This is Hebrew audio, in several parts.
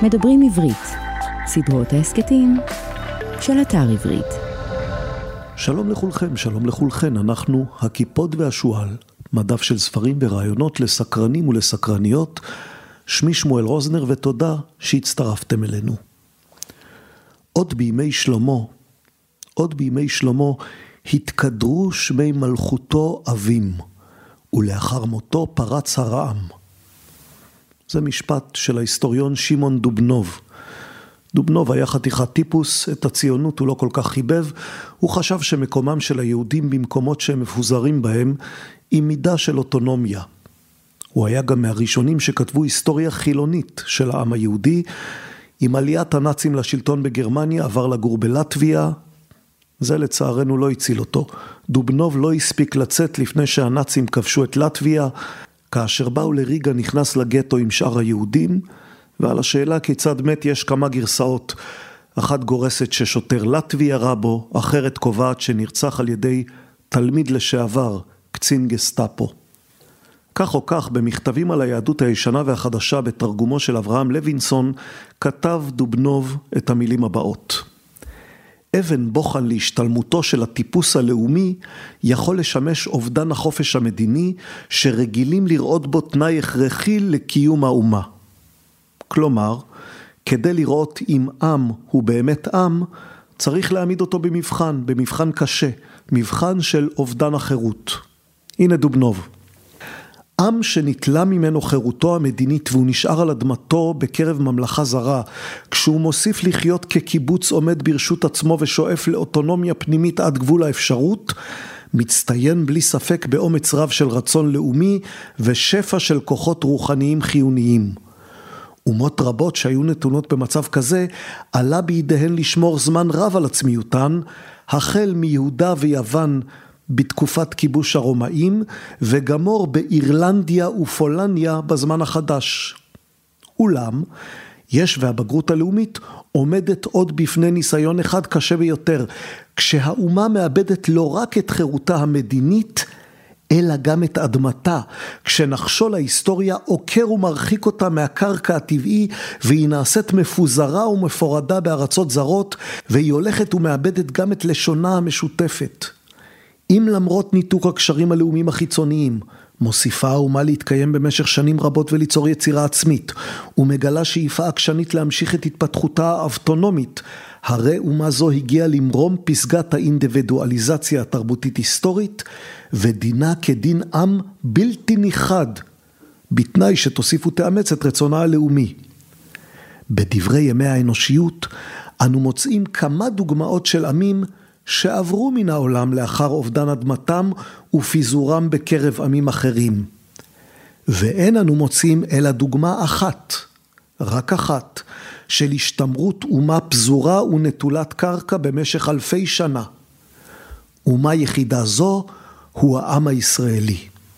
מדברים עברית, סדרות ההסקטים של אתר עברית. שלום לכולכם, שלום לכולכן, אנחנו הכיפות והשואל, מדף של ספרים ורעיונות לסקרנים ולסקרניות. שמי שמואל רוזנר ותודה שהצטרפתם אלינו. עוד בימי שלמה התקדרו שמי מלכותו אבים, ולאחר מותו פרץ הרעם. זה משפט של ההיסטוריון שמעון דובנוב. דובנוב היה חתיכת טיפוס, את הציונות הוא לא כל כך חיבב, הוא חשב שמקומם של היהודים במקומות שהם מפוזרים בהם, עם מידה של אוטונומיה. הוא היה גם מהראשונים שכתבו היסטוריה חילונית של העם היהודי. עם עליית הנאצים לשלטון בגרמניה עבר לגור בלטביה, זה לצערנו לא הציל אותו. דובנוב לא הספיק לצאת לפני שהנאצים כבשו את לטביה, כאשר באו לריגה נכנס לגטו עם שאר היהודים, ועל השאלה כיצד מת יש כמה גרסאות. אחת גורסת ששוטר לטבי ירה בו, אחרת קובעת שנרצח על ידי תלמיד לשעבר, קצין גסטאפו. כך או כך, במכתבים על היהדות הישנה והחדשה בתרגומו של אברהם לוינסון, כתב דובנוב את המילים הבאות. אבן בוחן להשתלמותו של הטיפוס הלאומי יכול לשמש אובדן החופש המדיני שרגילים לראות בו תנאי הכרחי לקיום האומה. כלומר, כדי לראות אם עם הוא באמת עם, צריך להעמיד אותו במבחן קשה, מבחן של אובדן החירות. הנה דובנוב. עם שנטלה ממנו חירותו המדינית והוא נשאר על אדמתו בקרב ממלכה זרה, כשהוא מוסיף לחיות כקיבוץ עומד ברשות עצמו ושואף לאוטונומיה פנימית עד גבול האפשרות, מצטיין בלי ספק באומץ רב של רצון לאומי ושפע של כוחות רוחניים חיוניים. אומות רבות שהיו נתונות במצב כזה, עלה בידיהן לשמור זמן רב על עצמיותן, החל מיהודה ויוון בתקופת כיבוש הרומאים, וגמור באירלנדיה ופולניה בזמן החדש. אולם, יש והבגרות הלאומית עומדת עוד בפני ניסיון אחד קשה ביותר, כשהאומה מאבדת לא רק את חירותה המדינית, אלא גם את אדמתה, כשנחשול ההיסטוריה עוקר ומרחיק אותה מהקרקע הטבעי, והיא נעשית מפוזרה ומפורדה בארצות זרות, והיא הולכת ומאבדת גם את לשונה המשותפת. אם למרות ניתוק הקשרים הלאומיים החיצוניים, מוסיפה האומה להתקיים במשך שנים רבות וליצור יצירה עצמית, ומגלה שאיפה עקשנית להמשיך את התפתחותה האוטונומית, הרי אומה זו הגיעה למרום פסגת האינדיבידואליזציה התרבותית היסטורית, ודינה כדין עם בלתי ניחד, בתנאי שתוסיפו תאמץ את רצונה הלאומי. בדברי ימי האנושיות, אנו מוצאים כמה דוגמאות של עמים שעברו מן העולם לאחר אובדן אדמתם ופיזורם בקרב עמים אחרים. ואין אנו מוצאים אלא דוגמה אחת, רק אחת, של השתמרות אומה פזורה ונטולת קרקע במשך אלפי שנה. אומה יחידה זו הוא העם הישראלי.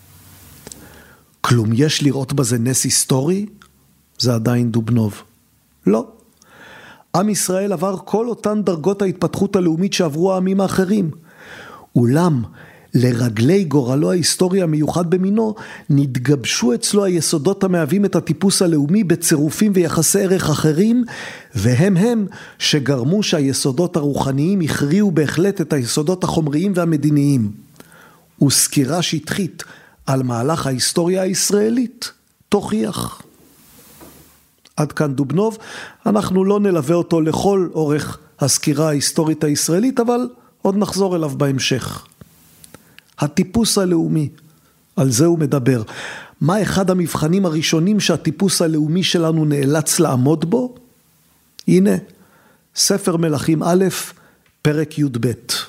כלום יש לראות בזה נס היסטורי? זה עדיין דובנוב. לא. עם ישראל עבר כל אותן דרגות ההתפתחות הלאומית שעברו העמים האחרים. אולם, לרגלי גורלו ההיסטורי המיוחד במינו, נתגבשו אצלו היסודות המהווים את הטיפוס הלאומי בצירופים ויחסי ערך אחרים, והם שגרמו שהיסודות הרוחניים הכריעו בהחלט את היסודות החומריים והמדיניים. וסקירה שטחית על מהלך ההיסטוריה הישראלית תוכיח. עד כאן דובנוב, אנחנו לא נלווה אותו לכל אורך הסקירה ההיסטורית הישראלית, אבל עוד נחזור אליו בהמשך. הטיפוס הלאומי, על זה הוא מדבר. מה אחד המבחנים הראשונים שהטיפוס הלאומי שלנו נאלץ לעמוד בו? הנה, ספר מלכים א', פרק י"ב.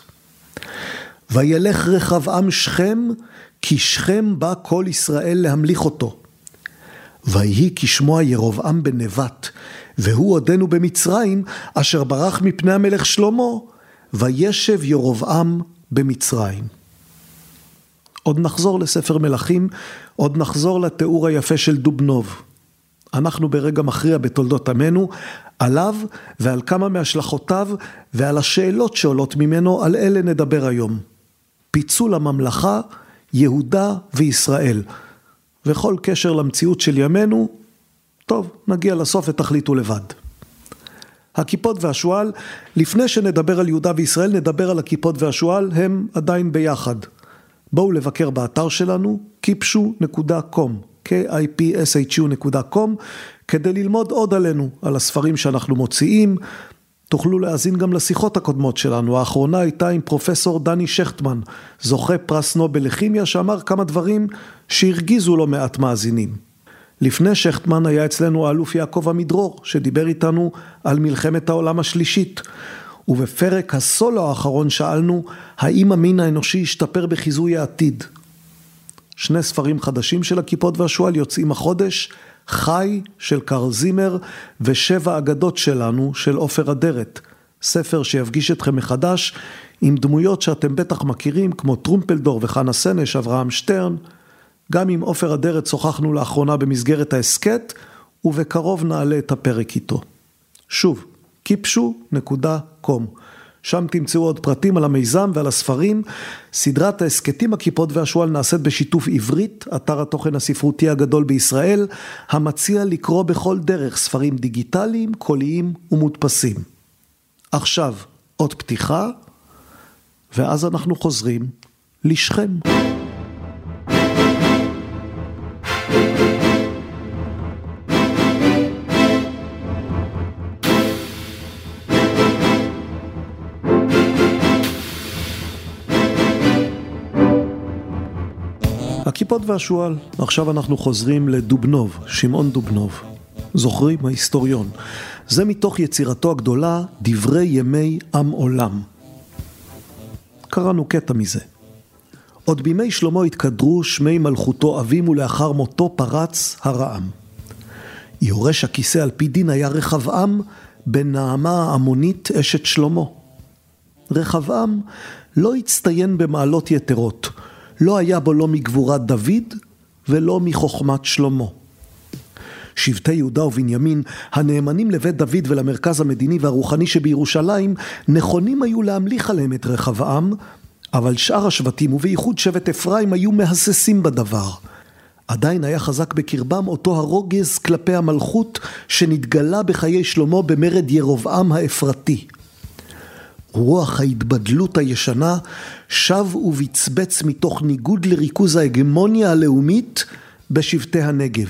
וילך רחבעם שכם, כי שכם בא כל ישראל להמליך אותו. ויהי כשמוע ירבעם בן נבט, והוא עודנו במצרים, אשר ברח מפני המלך שלמה, וישב ירבעם במצרים. עוד נחזור לספר מלכים, עוד נחזור לתיאור היפה של דובנוב. אנחנו ברגע מכריע בתולדות עמנו, עליו ועל כמה מהשלכותיו ועל השאלות שעולות ממנו, על אלה נדבר היום. פיצול הממלכה, יהודה וישראל. וכל קשר למציאות של ימינו, טוב, נגיע לסוף ותחליטו לבד. הכיפות והשואל, לפני שנדבר על יהודה וישראל, נדבר על הכיפות והשואל, הם עדיין ביחד. בואו לבקר באתר שלנו, kipshu.com, kipshu.com, כדי ללמוד עוד עלינו, על הספרים שאנחנו מוציאים. תוכלו להאזין גם לשיחות הקודמות שלנו. האחרונה הייתה עם פרופסור דני שכטמן, זוכה פרס נובל לכימיה, שאמר כמה דברים שהרגיזו לו מעט מאזינים. לפני שכטמן היה אצלנו האלוף יעקב עמידרור, שדיבר איתנו על מלחמת העולם השלישית. ובפרק הסולו האחרון שאלנו, האם המין האנושי ישתפר בחיזוי העתיד? 2 ספרים חדשים של הכיפות והשואל יוצאים החודש, חי של קרל זימר ו7 אגדות שלנו של עופר אדרת. ספר שיפגיש אתכם מחדש עם דמויות שאתם בטח מכירים, כמו טרומפלדור וחנה סנש, אברהם שטרן. גם עם עופר אדרת שוחחנו לאחרונה במסגרת העסקת, ובקרוב נעלה את הפרק איתו. שוב, kipshu.com. שם תמצאו עוד פרטים על המיזם ועל הספרים. סדרת העסקתים הכיפות והשואל נעשית בשיתוף עברית, אתר התוכן הספרותי הגדול בישראל, המציע לקרוא בכל דרך ספרים דיגיטליים, קוליים ומודפסים. עכשיו עוד פתיחה, ואז אנחנו חוזרים לשכם. הכיפות והשואל, עכשיו אנחנו חוזרים לדובנוב, שמעון דובנוב. זוכרים? ההיסטוריון. זה מתוך יצירתו הגדולה, דברי ימי עם עולם. קראנו קטע מזה. עוד בימי שלמה התקדרו שמי מלכותו אבים, ולאחר מותו פרץ הרעם. יורש הכיסא על פי דין היה רחבעם, בן נעמה העמונית אשת שלמה. רחבעם לא הצטיין במעלות יתרות, לא היה בו לא מגבורת דוד ולא מחוכמת שלמה. שבטי יהודה ובנימין, הנאמנים לבית דוד ולמרכז המדיני והרוחני שבירושלים, נכונים היו להמליך עליהם את רחבעם, אבל שאר השבטים ובייחוד שבט אפרים היו מהססים בדבר. עדיין היה חזק בקרבם אותו הרוגז כלפי המלכות שנתגלה בחיי שלמה במרד ירובעם האפרתי. רוח ההתבדלות הישנה שב ובצבץ מתוך ניגוד לריכוז ההגמוניה הלאומית בשבטי הנגב.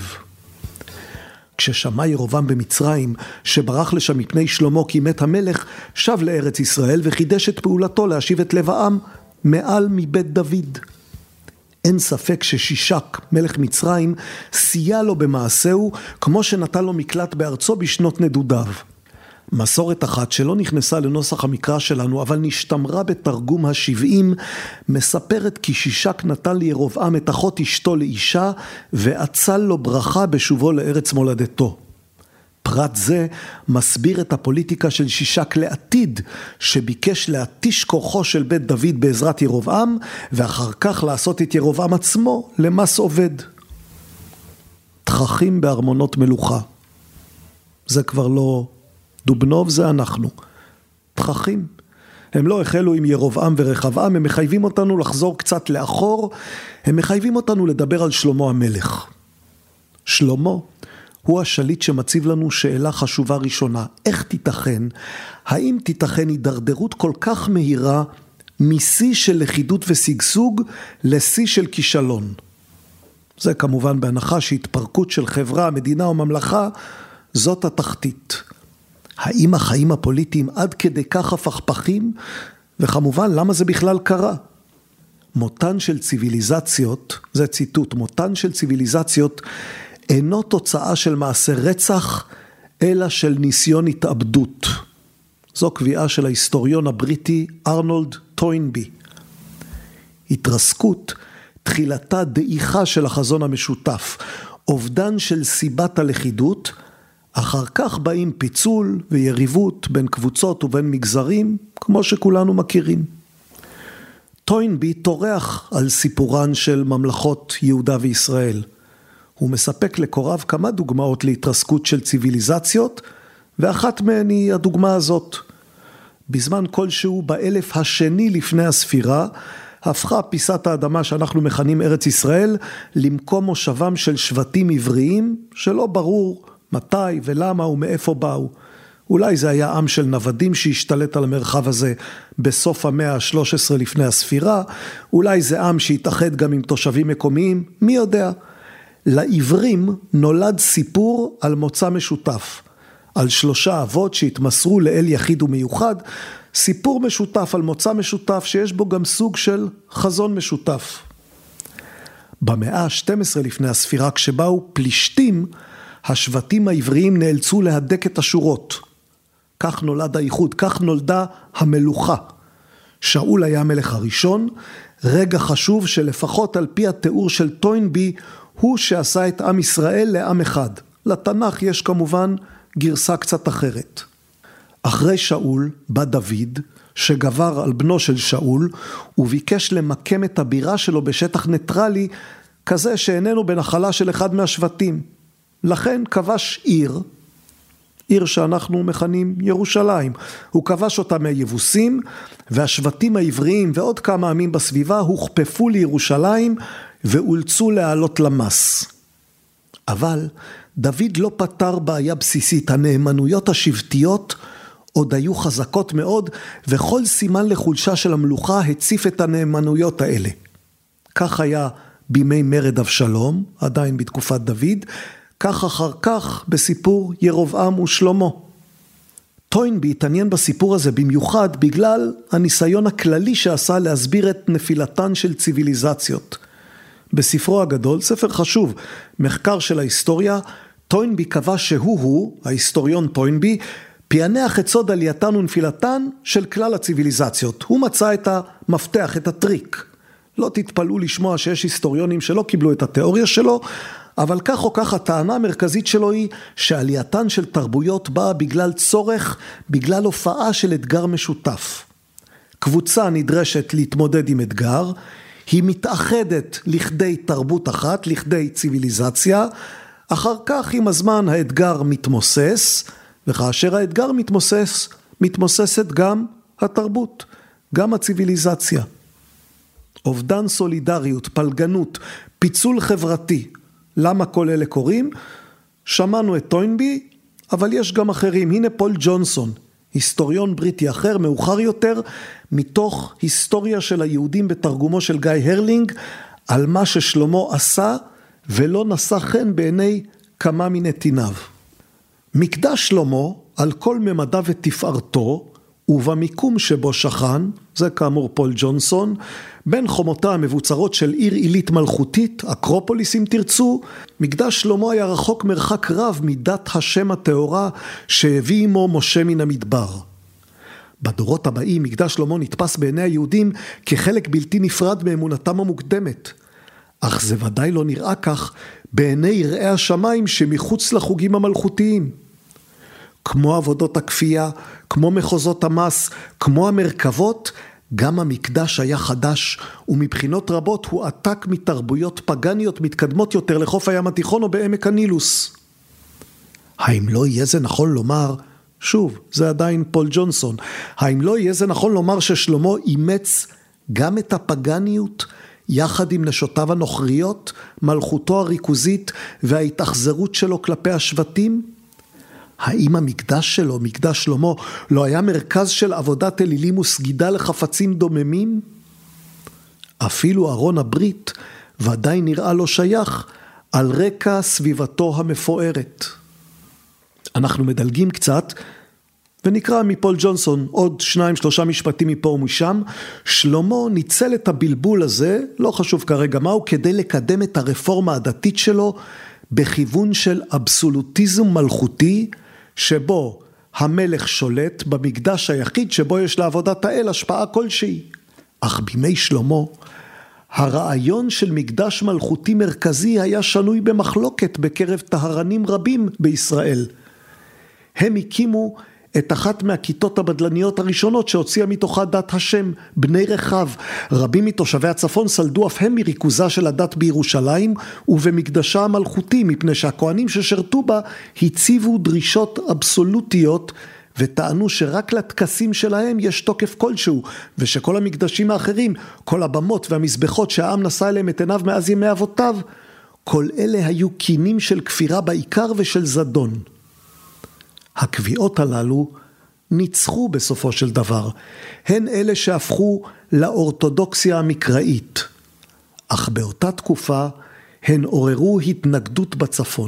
כששמע ירובעם במצרים שברח לשם מפני שלמה כי מת המלך, שב לארץ ישראל וחידש את פעולתו להשיב את לב העם מעל מבית דוד. אין ספק ששישק מלך מצרים סייע לו במעשהו כמו שנתן לו מקלט בארצו בשנות נדודיו. מסורת אחת שלא נכנסה לנוסח המקרא שלנו, אבל נשתמרה בתרגום ה-70, מספרת כי שישק נתן לירובעם את אחות אשתו לאישה, ואצל לו ברכה בשובו לארץ מולדתו. פרט זה מסביר את הפוליטיקה של שישק לעתיד, שביקש להתיש כוחו של בית דוד בעזרת ירובעם, ואחר כך לעשות את ירובעם עצמו למס עובד. תככים בארמונות מלוכה. זה כבר לא דובנוב, זה אנחנו. תככים. הם לא החלו עם ירובעם ורחבעם, הם מחייבים אותנו לחזור קצת לאחור, הם מחייבים אותנו לדבר על שלמה המלך. שלמה הוא השליט שמציב לנו שאלה חשובה ראשונה, איך תיתכן, האם תיתכן הידרדרות כל כך מהירה משיא של לכידות ושגשוג לשיא של כישלון? זה כמובן בהנחה שהתפרקות של חברה, מדינה או ממלכה, זאת התחתית. האם החיים הפוליטיים עד כדי כך הפכפכים? וכמובן, למה זה בכלל קרה? מותן של ציוויליזציות, זה ציטוט, מותן של ציוויליזציות אינו תוצאה של מעשה רצח, אלא של ניסיון התאבדות. זו קביעה של ההיסטוריון הבריטי ארנולד טוינבי. התרסקות, תחילתה דעיכה של החזון המשותף, אובדן של סיבת הלכידות, אחר כך באים פיצול ויריבות בין קבוצות ובין מגזרים, כמו שכולנו מכירים. טוינבי תורח על סיפורן של ממלכות יהודה וישראל. הוא מספק לקוריו כמה דוגמאות להתרסקות של ציוויליזציות, ואחת מהן היא הדוגמה הזאת. בזמן כלשהו באלף השני לפני הספירה, הפכה פיסת האדמה שאנחנו מכנים ארץ ישראל, למקום מושבם של שבטים עבריים, שלא ברור מתי ולמה ומאיפה באו. אולי זה היה עם של נוודים שהשתלט על המרחב הזה בסוף המאה ה-13 לפני הספירה, אולי זה עם שהתאחד גם עם תושבים מקומיים, מי יודע. לעברים נולד סיפור על מוצא משותף, על 3 אבות שהתמסרו לאל יחיד ומיוחד, סיפור משותף על מוצא משותף שיש בו גם סוג של חזון משותף. במאה ה-12 לפני הספירה, כשבאו פלישתים, השבטים העבריים נאלצו להדק את השורות. כך נולד האיחוד, כך נולדה המלוכה. שאול היה המלך הראשון, רגע חשוב שלפחות על פי התיאור של טוינבי, הוא שעשה את עם ישראל לעם אחד. לתנ"ך יש כמובן גרסה קצת אחרת. אחרי שאול בא דוד, שגבר על בנו של שאול, וביקש למקם את הבירה שלו בשטח ניטרלי, כזה שאיננו בנחלה של אחד מהשבטים. לכן כבש עיר שאנחנו מכנים ירושלים. הוא כבש אותה מהיבוסים, והשבטים העבריים ועוד כמה עמים בסביבה הוכפפו לירושלים, ואולצו לעלות למס. אבל דוד לא פתר בעיה בסיסית, הנאמנויות השבטיות עוד היו חזקות מאוד, וכל סימן לחולשה של המלוכה הציף את הנאמנויות האלה. כך היה בימי מרד אבשלום, עדיין בתקופת דוד, כך אחר כך בסיפור ירבעם ושלמה. טוינבי התעניין בסיפור הזה במיוחד בגלל הניסיון הכללי שעשה להסביר את נפילתן של ציוויליזציות. בספרו הגדול, ספר חשוב, מחקר של ההיסטוריה, טוינבי קבע שהוא, ההיסטוריון טוינבי, פענח את סוד עלייתן ונפילתן של כלל הציוויליזציות. הוא מצא את המפתח, את הטריק. לא תתפלאו לשמוע שיש היסטוריונים שלא קיבלו את התיאוריה שלו, אבל כך או כך הטענה המרכזית שלו היא שעלייתן של תרבויות באה בגלל צורך, בגלל הופעה של אתגר משותף. קבוצה נדרשת להתמודד עם אתגר, היא מתאחדת לכדי תרבות אחת, לכדי ציוויליזציה, אחר כך עם הזמן האתגר מתמוסס, וכאשר האתגר מתמוססת גם התרבות, גם הציוויליזציה. אובדן סולידריות, פלגנות, פיצול חברתי. למה כל אלה קורים? שמענו את טוינבי, אבל יש גם אחרים. הנה פול ג'ונסון, היסטוריון בריטי אחר, מאוחר יותר, מתוך היסטוריה של היהודים בתרגומו של גיא הרלינג, על מה ששלמה עשה ולא נשא חן בעיני כמה מנתיניו. מקדש שלמה, על כל ממדיו ותפארתו, ובמיקום שבו שכן, זה כאמור פול ג'ונסון, בין חומותיה המבוצרות של עיר עילית מלכותית, אקרופוליס אם תרצו, מקדש שלמה היה רחוק מרחק רב מדת השם הטהורה שהביא עמו משה מן המדבר. בדורות הבאים מקדש שלמה נתפס בעיני היהודים כחלק בלתי נפרד מאמונתם המוקדמת, אך זה ודאי לא נראה כך בעיני יראי השמיים שמחוץ לחוגים המלכותיים. כמו עבודות הכפייה, כמו מחוזות המס, כמו המרכבות, גם המקדש היה חדש, ומבחינות רבות הוא עתק מתרבויות פגניות מתקדמות יותר לחוף הים התיכון או בעמק הנילוס. האם לא יהיה זה נכון לומר, שוב, זה עדיין פול ג'ונסון, האם לא יהיה זה נכון לומר ששלמה אימץ גם את הפגניות, יחד עם נשותיו הנוכריות, מלכותו הריכוזית וההתאכזרות שלו כלפי השבטים? האם המקדש שלו, מקדש שלמה, לא היה מרכז של עבודת אלילים וסגידה לחפצים דוממים? אפילו ארון הברית ודאי נראה לו שייך על רקע סביבתו המפוארת. אנחנו מדלגים קצת ונקרא מפול ג'ונסון עוד 2-3 משפטים מפה ומשם. שלמה ניצל את הבלבול הזה, לא חשוב כרגע מהו, כדי לקדם את הרפורמה הדתית שלו בכיוון של אבסולוטיזם מלכותי, שבו המלך שולט במקדש היחיד שבו יש לעבודת האל השפעה כלשהי. אך בימי שלמה, הרעיון של מקדש מלכותי מרכזי היה שנוי במחלוקת בקרב טהרנים רבים בישראל. הם הקימו את אחת מהכיתות הבדלניות הראשונות שהוציאה מתוכה דת השם, בני רחב. רבים מתושבי הצפון סלדו אף הם מריכוזה של הדת בירושלים ובמקדשה המלכותי, מפני שהכהנים ששרתו בה הציבו דרישות אבסולוטיות וטענו שרק לטקסים שלהם יש תוקף כלשהו, ושכל המקדשים האחרים, כל הבמות והמזבחות שהעם נשא אליהם את עיניו מאז ימי אבותיו, כל אלה היו קינים של כפירה בעיקר ושל זדון. הקביעות הללו ניצחו בסופו של דבר, הן אלה שהפכו לאורתודוקסיה המקראית, אך באותה תקופה הן עוררו התנגדות בצפון.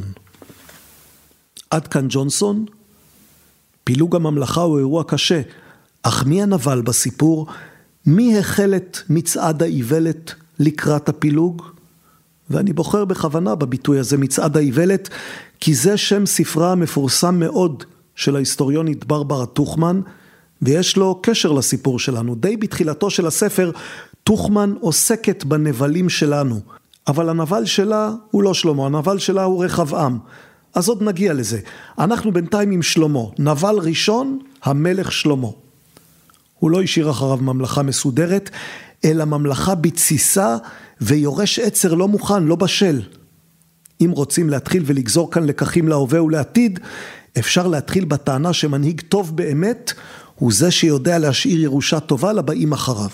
עד כאן ג'ונסון. פילוג הממלכה הוא אירוע קשה, אך מי הנבל בסיפור? מי החל את מצעד האיוולת לקראת הפילוג? ואני בוחר בכוונה בביטוי הזה מצעד האיוולת, כי זה שם ספרה המפורסם מאוד של ההיסטוריונית ברברה טוכמן, ויש לו קשר לסיפור שלנו. די בתחילתו של הספר, טוכמן עוסקת בנבלים שלנו, אבל הנבל שלה הוא לא שלמה, הנבל שלה הוא רחבעם. אז עוד נגיע לזה. אנחנו בינתיים עם שלמה, נבל ראשון, המלך שלמה. הוא לא השאיר אחריו ממלכה מסודרת, אלא ממלכה בתסיסה, ויורש עצר לא מוכן, לא בשל. אם רוצים להתחיל ולגזור כאן לקחים להווה ולעתיד, אפשר להתחיל בטענה שמנהיג טוב באמת, הוא זה שיודע להשאיר ירושה טובה לבאים אחריו.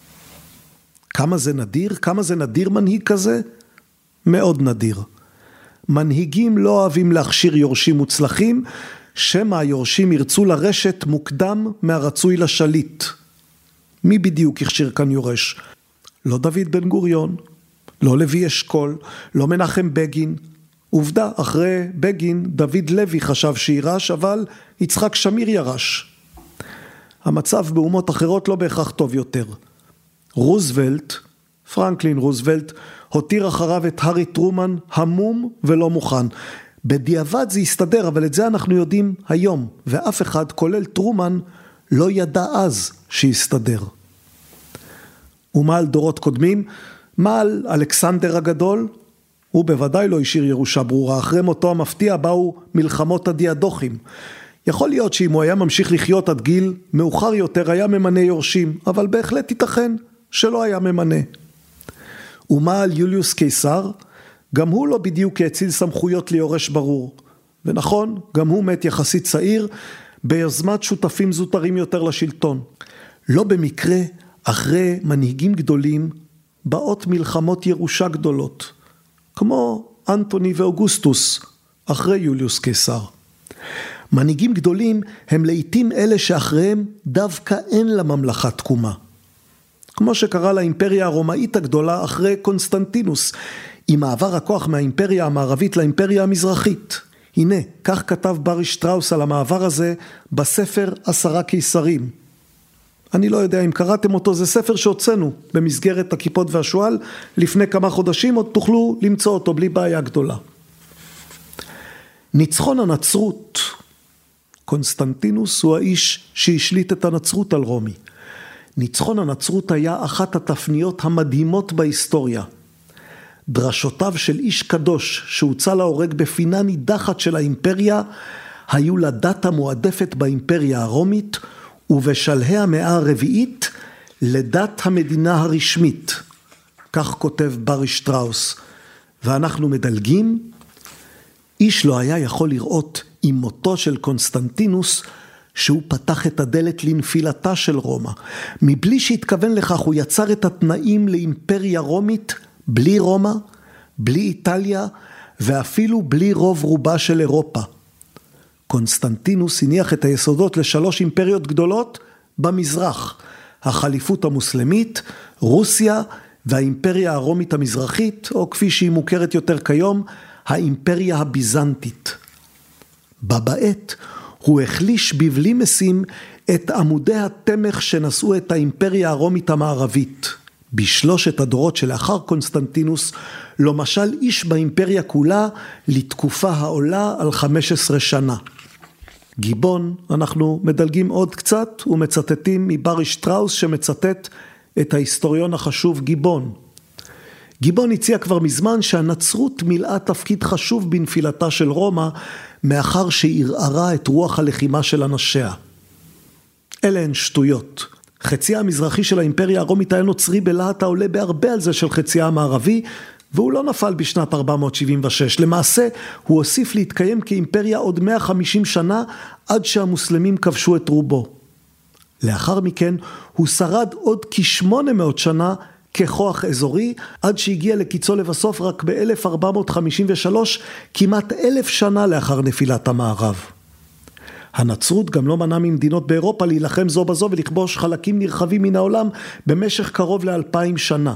כמה זה נדיר? כמה זה נדיר מנהיג כזה? מאוד נדיר. מנהיגים לא אוהבים להכשיר יורשים מוצלחים, שמא היורשים ירצו לרשת מוקדם מהרצוי לשליט. מי בדיוק הכשיר כאן יורש? לא דוד בן גוריון, לא לוי אשכול, לא מנחם בגין. עובדה, אחרי בגין, דוד לוי חשב שירש, אבל יצחק שמיר ירש. המצב באומות אחרות לא בהכרח טוב יותר. רוזוולט, פרנקלין רוזוולט, הותיר אחריו את הארי טרומן המום ולא מוכן. בדיעבד זה יסתדר, אבל את זה אנחנו יודעים היום, ואף אחד, כולל טרומן, לא ידע אז שיסתדר. ומה על דורות קודמים? מה על אלכסנדר הגדול? הוא בוודאי לא השאיר ירושה ברורה. אחרי מותו המפתיע באו מלחמות הדיאדוכים. יכול להיות שאם הוא היה ממשיך לחיות עד גיל מאוחר יותר היה ממנה יורשים, אבל בהחלט ייתכן שלא היה ממנה. ומה על יוליוס קיסר? גם הוא לא בדיוק האציל סמכויות ליורש ברור. ונכון, גם הוא מת יחסית צעיר, ביוזמת שותפים זוטרים יותר לשלטון. לא במקרה, אחרי מנהיגים גדולים, באות מלחמות ירושה גדולות, כמו אנטוני ואוגוסטוס, אחרי יוליוס קיסר. מנהיגים גדולים הם לעתים אלה שאחריהם דווקא אין לממלכה תקומה. כמו שקרה לאימפריה הרומאית הגדולה אחרי קונסטנטינוס, עם מעבר הכוח מהאימפריה המערבית לאימפריה המזרחית. הנה, כך כתב ברי שטראוס על המעבר הזה בספר 10 קיסרים. אני לא יודע אם קראתם אותו, זה ספר שהוצאנו במסגרת הכיפות והשואל, לפני כמה חודשים עוד תוכלו למצוא אותו בלי בעיה גדולה. ניצחון הנצרות, קונסטנטינוס הוא האיש שהשליט את הנצרות על רומי. ניצחון הנצרות היה אחת התפניות המדהימות בהיסטוריה. דרשותיו של איש קדוש שהוצא להורג בפינה נידחת של האימפריה, היו לדת המועדפת באימפריה הרומית, ובשלהי המאה הרביעית לדת המדינה הרשמית. כך כותב ברי שטראוס. ואנחנו מדלגים, איש לא היה יכול לראות עם מותו של קונסטנטינוס, שהוא פתח את הדלת לנפילתה של רומא. מבלי שהתכוון לכך הוא יצר את התנאים לאימפריה רומית, בלי רומא, בלי איטליה, ואפילו בלי רוב רובה של אירופה. קונסטנטינוס הניח את היסודות לשלוש אימפריות גדולות במזרח, החליפות המוסלמית, רוסיה והאימפריה הרומית המזרחית, או כפי שהיא מוכרת יותר כיום, האימפריה הביזנטית. בבעת הוא החליש בבלי משים את עמודי התמך שנשאו את האימפריה הרומית המערבית. בשלושת הדורות שלאחר קונסטנטינוס, לא משל איש באימפריה כולה לתקופה העולה על 15 שנה. גיבון, אנחנו מדלגים עוד קצת ומצטטים מברי שטראוס שמצטט את ההיסטוריון החשוב גיבון. גיבון הציע כבר מזמן שהנצרות מילאה תפקיד חשוב בנפילתה של רומא, מאחר שערערה את רוח הלחימה של אנשיה. אלה הן שטויות. חציה המזרחי של האימפריה הרומית היה נוצרי בלהט העולה בהרבה על זה של חציה המערבי, והוא לא נפל בשנת 476. למעשה, הוא הוסיף להתקיים כאימפריה עוד 150 שנה, עד שהמוסלמים כבשו את רובו. לאחר מכן, הוא שרד עוד כ-800 שנה, ככוח אזורי, עד שהגיע לקיצו לבסוף רק ב-1453, כמעט 1000 שנה לאחר נפילת המערב. הנצרות גם לא מנעה ממדינות באירופה להילחם זו בזו ולכבוש חלקים נרחבים מן העולם במשך קרוב ל2000 שנה.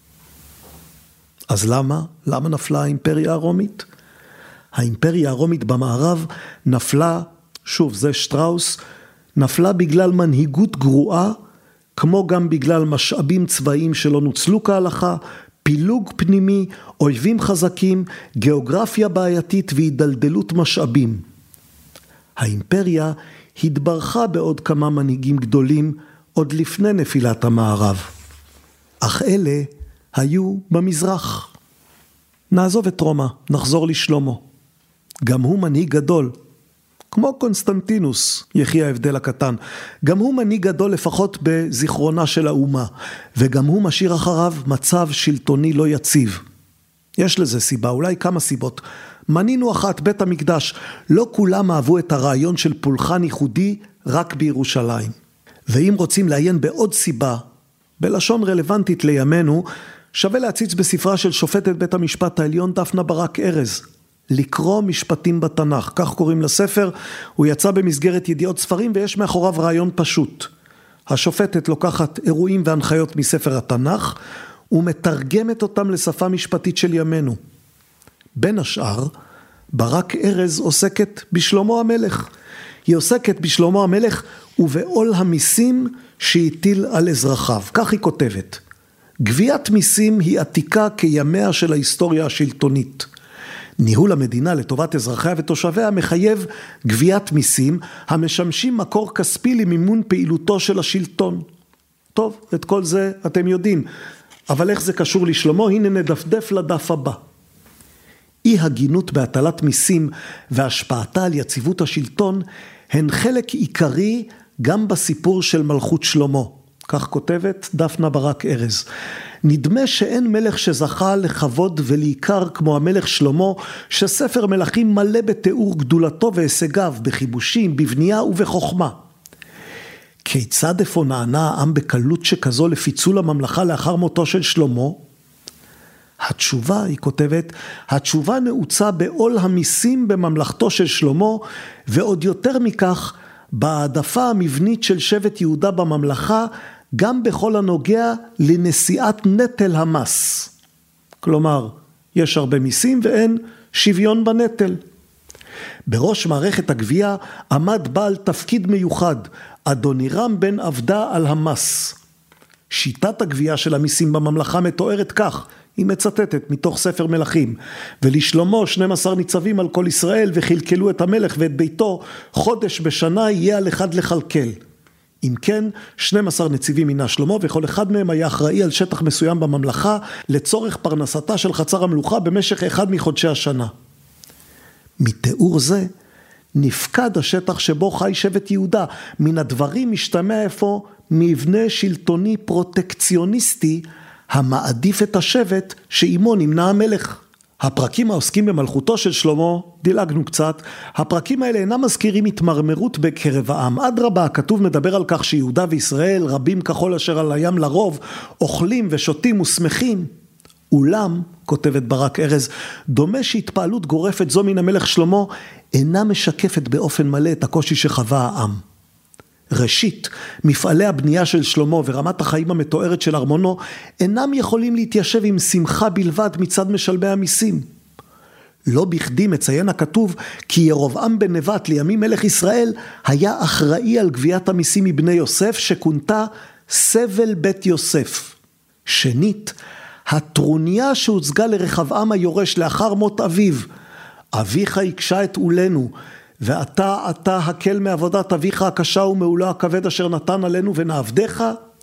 אז למה נפלה האימפריה הרומית? האימפריה הרומית במערב נפלה, שוב זה שטראוס, נפלה בגלל מנהיגות גרועה, כמו גם בגלל משאבים צבאיים שלא נוצלו כהלכה, פילוג פנימי, אויבים חזקים, גיאוגרפיה בעייתית והידלדלות משאבים. האימפריה התברכה בעוד כמה מנהיגים גדולים עוד לפני נפילת המערב. אך אלה היו במזרח. נעזוב את רומא, נחזור לשלמה. גם הוא מנהיג גדול, כמו קונסטנטינוס, יחי ההבדל הקטן. גם הוא מנהיג גדול לפחות בזיכרונה של האומה, וגם הוא משאיר אחריו מצב שלטוני לא יציב. יש לזה סיבה, אולי כמה סיבות. מנינו אחת, בית המקדש, לא כולם אהבו את הרעיון של פולחן ייחודי רק בירושלים. ואם רוצים לעיין בעוד סיבה, בלשון רלוונטית לימינו, שווה להציץ בספרה של שופטת בית המשפט העליון דפנה ברק ארז, לקרוא משפטים בתנ"ך, כך קוראים לספר, הוא יצא במסגרת ידיעות ספרים ויש מאחוריו רעיון פשוט. השופטת לוקחת אירועים והנחיות מספר התנ"ך, ומתרגמת אותם לשפה משפטית של ימינו. בין השאר, ברק ארז עוסקת בשלמה המלך. היא עוסקת בשלמה המלך ובעול המיסים שהטיל על אזרחיו. כך היא כותבת. גביית מיסים היא עתיקה כימיה של ההיסטוריה השלטונית. ניהול המדינה לטובת אזרחיה ותושביה מחייב גביית מיסים המשמשים מקור כספי למימון פעילותו של השלטון. טוב, את כל זה אתם יודעים, אבל איך זה קשור לשלמה? הנה נדפדף לדף הבא. אי הגינות בהטלת מיסים והשפעתה על יציבות השלטון הן חלק עיקרי גם בסיפור של מלכות שלמה. כך כותבת דפנה ברק ארז. נדמה שאין מלך שזכה לכבוד ולעיקר כמו המלך שלמה, שספר מלכים מלא בתיאור גדולתו והישגיו, בחיבושים, בבנייה ובחוכמה. כיצד אפוא נענה העם בקלות שכזו לפיצול הממלכה לאחר מותו של שלמה? התשובה, היא כותבת, התשובה נעוצה בעול המיסים בממלכתו של שלמה, ועוד יותר מכך, בהעדפה המבנית של שבט יהודה בממלכה, גם בכל הנוגע לנשיאת נטל המס. כלומר, יש הרבה מיסים ואין שוויון בנטל. בראש מערכת הגבייה עמד בעל תפקיד מיוחד, אדונירם בן עבדה על המס. שיטת הגבייה של המיסים בממלכה מתוארת כך, היא מצטטת מתוך ספר מלכים, ולשלמה 12 ניצבים על כל ישראל וחלקלו את המלך ואת ביתו, חודש בשנה יהיה על אחד לכלכל. אם כן, 12 נציבים מינה שלמה, וכל אחד מהם היה אחראי על שטח מסוים בממלכה, לצורך פרנסתה של חצר המלוכה במשך אחד מחודשי השנה. מתיאור זה, נפקד השטח שבו חי שבט יהודה, מן הדברים משתמע אפוא מבנה שלטוני פרוטקציוניסטי, המעדיף את השבט שעימו נמנה המלך. הפרקים העוסקים במלכותו של שלמה, דילגנו קצת, הפרקים האלה אינם מזכירים התמרמרות בקרב העם. אדרבה, הכתוב מדבר על כך שיהודה וישראל, רבים ככל אשר על הים לרוב, אוכלים ושותים ושמחים. אולם, כותבת ברק ארז, דומה שהתפעלות גורפת זו מן המלך שלמה, אינה משקפת באופן מלא את הקושי שחווה העם. ראשית, מפעלי הבנייה של שלמה ורמת החיים המתוארת של ארמונו אינם יכולים להתיישב עם שמחה בלבד מצד משלמי המיסים. לא בכדי מציין הכתוב כי ירבעם בן נבט לימים מלך ישראל היה אחראי על גביית המיסים מבני יוסף שכונתה סבל בית יוסף. שנית, הטרוניה שהוצגה לרחבעם היורש לאחר מות אביו, אביך יקשה את עולנו, ואתה הקל מעבודת אביך הקשה ומעולו הכבד אשר נתן עלינו ונעבדך.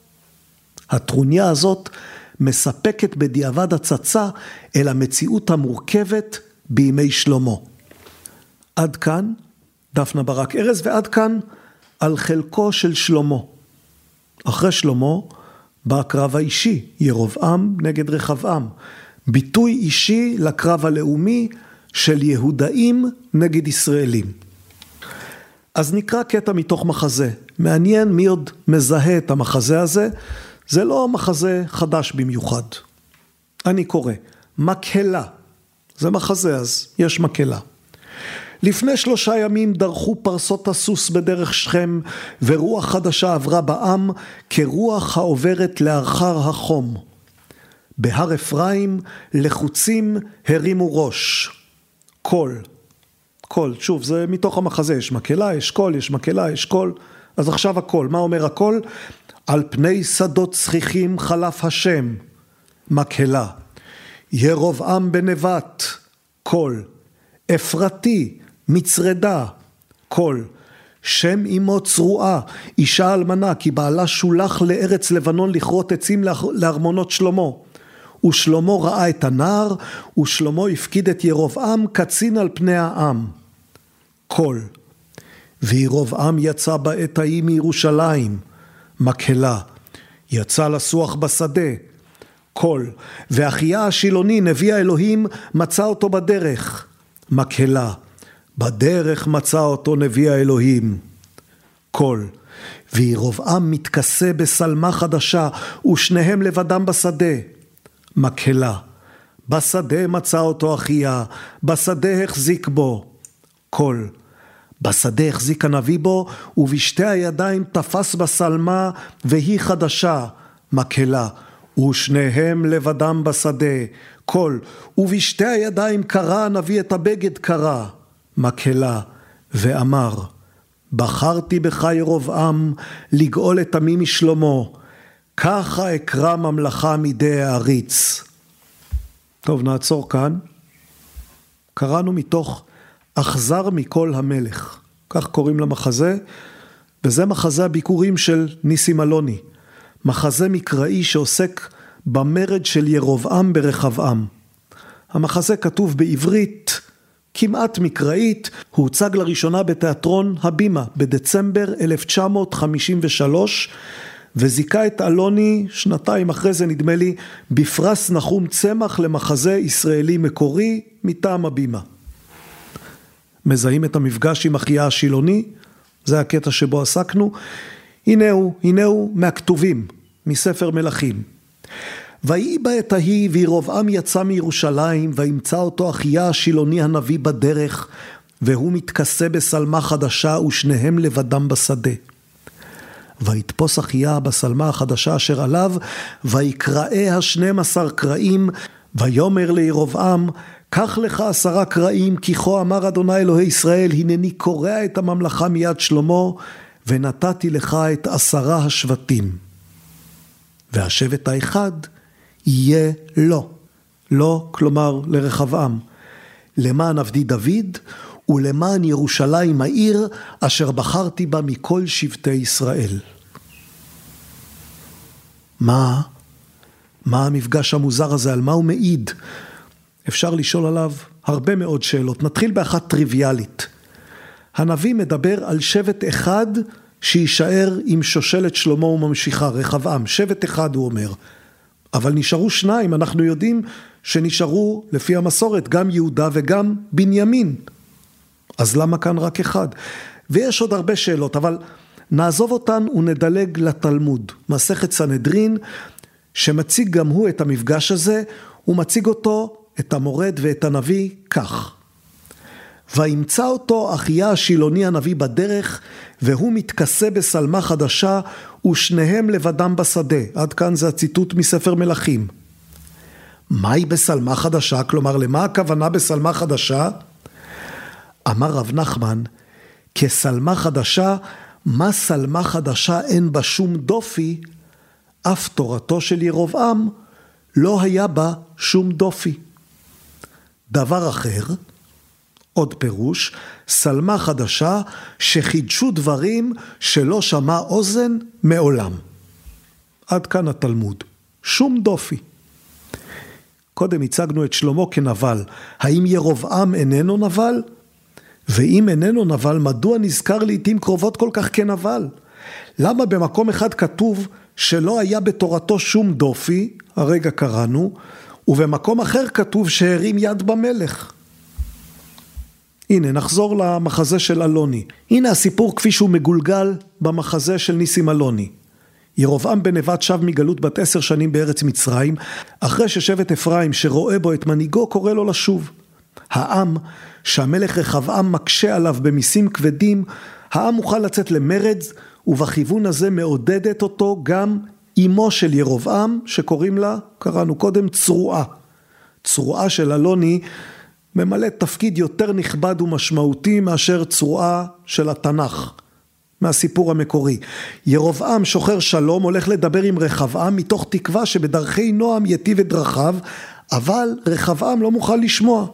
הטרוניה הזאת מספקת בדיעבד הצצה אל המציאות המורכבת בימי שלמה. עד כאן דפנה ברק ארז, ועד כאן על חלקו של שלמה. אחרי שלמה בא הקרב האישי, ירבעם נגד רחבעם, ביטוי אישי לקרב הלאומי של יהודאים נגד ישראלים. אז נקרא קטע מתוך מחזה. מעניין מי עוד מזהה את המחזה הזה. זה לא מחזה חדש במיוחד. אני קורא, מקהלה. זה מחזה, אז יש מקהלה. לפני 3 ימים דרכו פרסות הסוס בדרך שכם, ורוח חדשה עברה בעם, כרוח העוברת לאחר החום. בהר אפרים לחוצים הרימו ראש. קול. קול, שוב, זה מתוך המחזה, יש מקהלה, יש קול, יש מקהלה, יש קול. אז עכשיו הקול, מה אומר הקול? על פני שדות צחיחים חלף השם, מקהלה. ירבעם בנבט, קול. אפרתי, מצרדה, קול. שם אמו צרועה, אישה אלמנה, כי בעלה שולח לארץ לבנון לכרות עצים לארמונות שלמה. ושלמה ראה את הנער, ושלמה הפקיד את ירבעם קצין על פני העם. קול. וירבעם יצא בעת ההיא מירושלים, מקהלה. יצא לסוח בשדה, קול. ואחיה השילוני, נביא האלוהים, מצא אותו בדרך, מקהלה. בדרך מצא אותו נביא האלוהים, קול. וירבעם מתכסה בשלמה חדשה, ושניהם לבדם בשדה, מקהלה. בשדה מצא אותו אחיה, בשדה החזיק בו, קול. בשדה החזיק הנביא בו, ובשתי הידיים תפס בשלמה, והיא חדשה, מקהלה. ושניהם לבדם בשדה, קול. ובשתי הידיים קרא הנביא את הבגד קרא, מקהלה. ואמר, בחרתי בך ירבעם לגאול את עמי משלמה, ככה אקרא ממלכה מידי העריץ. טוב, נעצור כאן. קראנו מתוך אכזר מכל המלך, כך קוראים למחזה, וזה מחזה הביקורים של ניסים אלוני, מחזה מקראי שעוסק במרד של ירבעם ברחבעם. המחזה כתוב בעברית כמעט מקראית, הוא הוצג לראשונה בתיאטרון הבימה בדצמבר 1953, וזיקה את אלוני 2 אחרי זה נדמה לי בפרס נחום צמח למחזה ישראלי מקורי מטעם הבימה. מזהים את המפגש עם אחיה השילוני, זה הקטע שבו עסקנו. הנה הוא מהכתובים, מספר מלכים. ויהי בעת ההיא וירבעם יצא מירושלים, וימצא אותו אחיה השילוני הנביא בדרך, והוא מתכסה בשלמה חדשה, ושניהם לבדם בשדה. ויתפוס אחיה בשלמה החדשה אשר עליו, ויקראה 12 קרעים, ויאמר לירבעם, קח לך 10 קרעים, כי כה אמר אדוני אלוהי ישראל, הנני קורע את הממלכה מיד שלמה, ונתתי לך את 10 השבטים. והשבט האחד יהיה לו. לו, כלומר לרחבעם. למען עבדי דוד, ולמען ירושלים העיר, אשר בחרתי בה מכל שבטי ישראל. מה המפגש המוזר הזה? על מה הוא מעיד? אפשר לשאול עליו הרבה מאוד שאלות. נתחיל באחת טריוויאלית. הנביא מדבר על שבט אחד שישאר עם שושלת שלמה וממשיכה, רחבעם. שבט אחד הוא אומר. אבל נשארו 2, אנחנו יודעים שנשארו לפי המסורת גם יהודה וגם בנימין. אז למה כאן רק אחד? ויש עוד הרבה שאלות, אבל נעזוב אותן ונדלג לתלמוד. מסכת סנהדרין, שמציג גם הוא את המפגש הזה, הוא מציג אותו, את המורד ואת הנביא, כך. וימצא אותו אחיה השילוני הנביא בדרך, והוא מתכסה בשלמה חדשה, ושניהם לבדם בשדה. עד כאן זה הציטוט מספר מלכים. מהי בשלמה חדשה? כלומר, למה הכוונה בשלמה חדשה? אמר רב נחמן, כשלמה חדשה, מה שלמה חדשה אין בה שום דופי, אף תורתו של ירבעם לא היה בה שום דופי. דבר אחר, עוד פירוש, שלמה חדשה שחידשו דברים שלא שמע אוזן מעולם. עד כאן התלמוד, שום דופי. קודם הצגנו את שלמה כנבל, האם ירבעם איננו נבל? ואם איננו נבל, מדוע נזכר לעתים קרובות כל כך כנבל? למה במקום אחד כתוב שלא היה בתורתו שום דופי, הרגע קראנו, ובמקום אחר כתוב שהרים יד במלך? הנה, נחזור למחזה של אלוני. הנה הסיפור כפי שהוא מגולגל במחזה של ניסים אלוני. ירובעם בן נבט שב מגלות בת 10 שנים בארץ מצרים, אחרי ששבט אפרים שרואה בו את מנהיגו קורא לו לשוב. העם, שהמלך רחבעם מקשה עליו במיסים כבדים, העם מוכן לצאת למרד, ובכיוון הזה מעודדת אותו גם אמו של ירובעם, שקוראים לה, קראנו קודם, צרועה. צרועה של אלוני ממלאת תפקיד יותר נכבד ומשמעותי מאשר צרועה של התנ"ך, מהסיפור המקורי. ירובעם שוחר שלום הולך לדבר עם רחבעם מתוך תקווה שבדרכי נועם יטיב את דרכיו, אבל רחבעם לא מוכן לשמוע.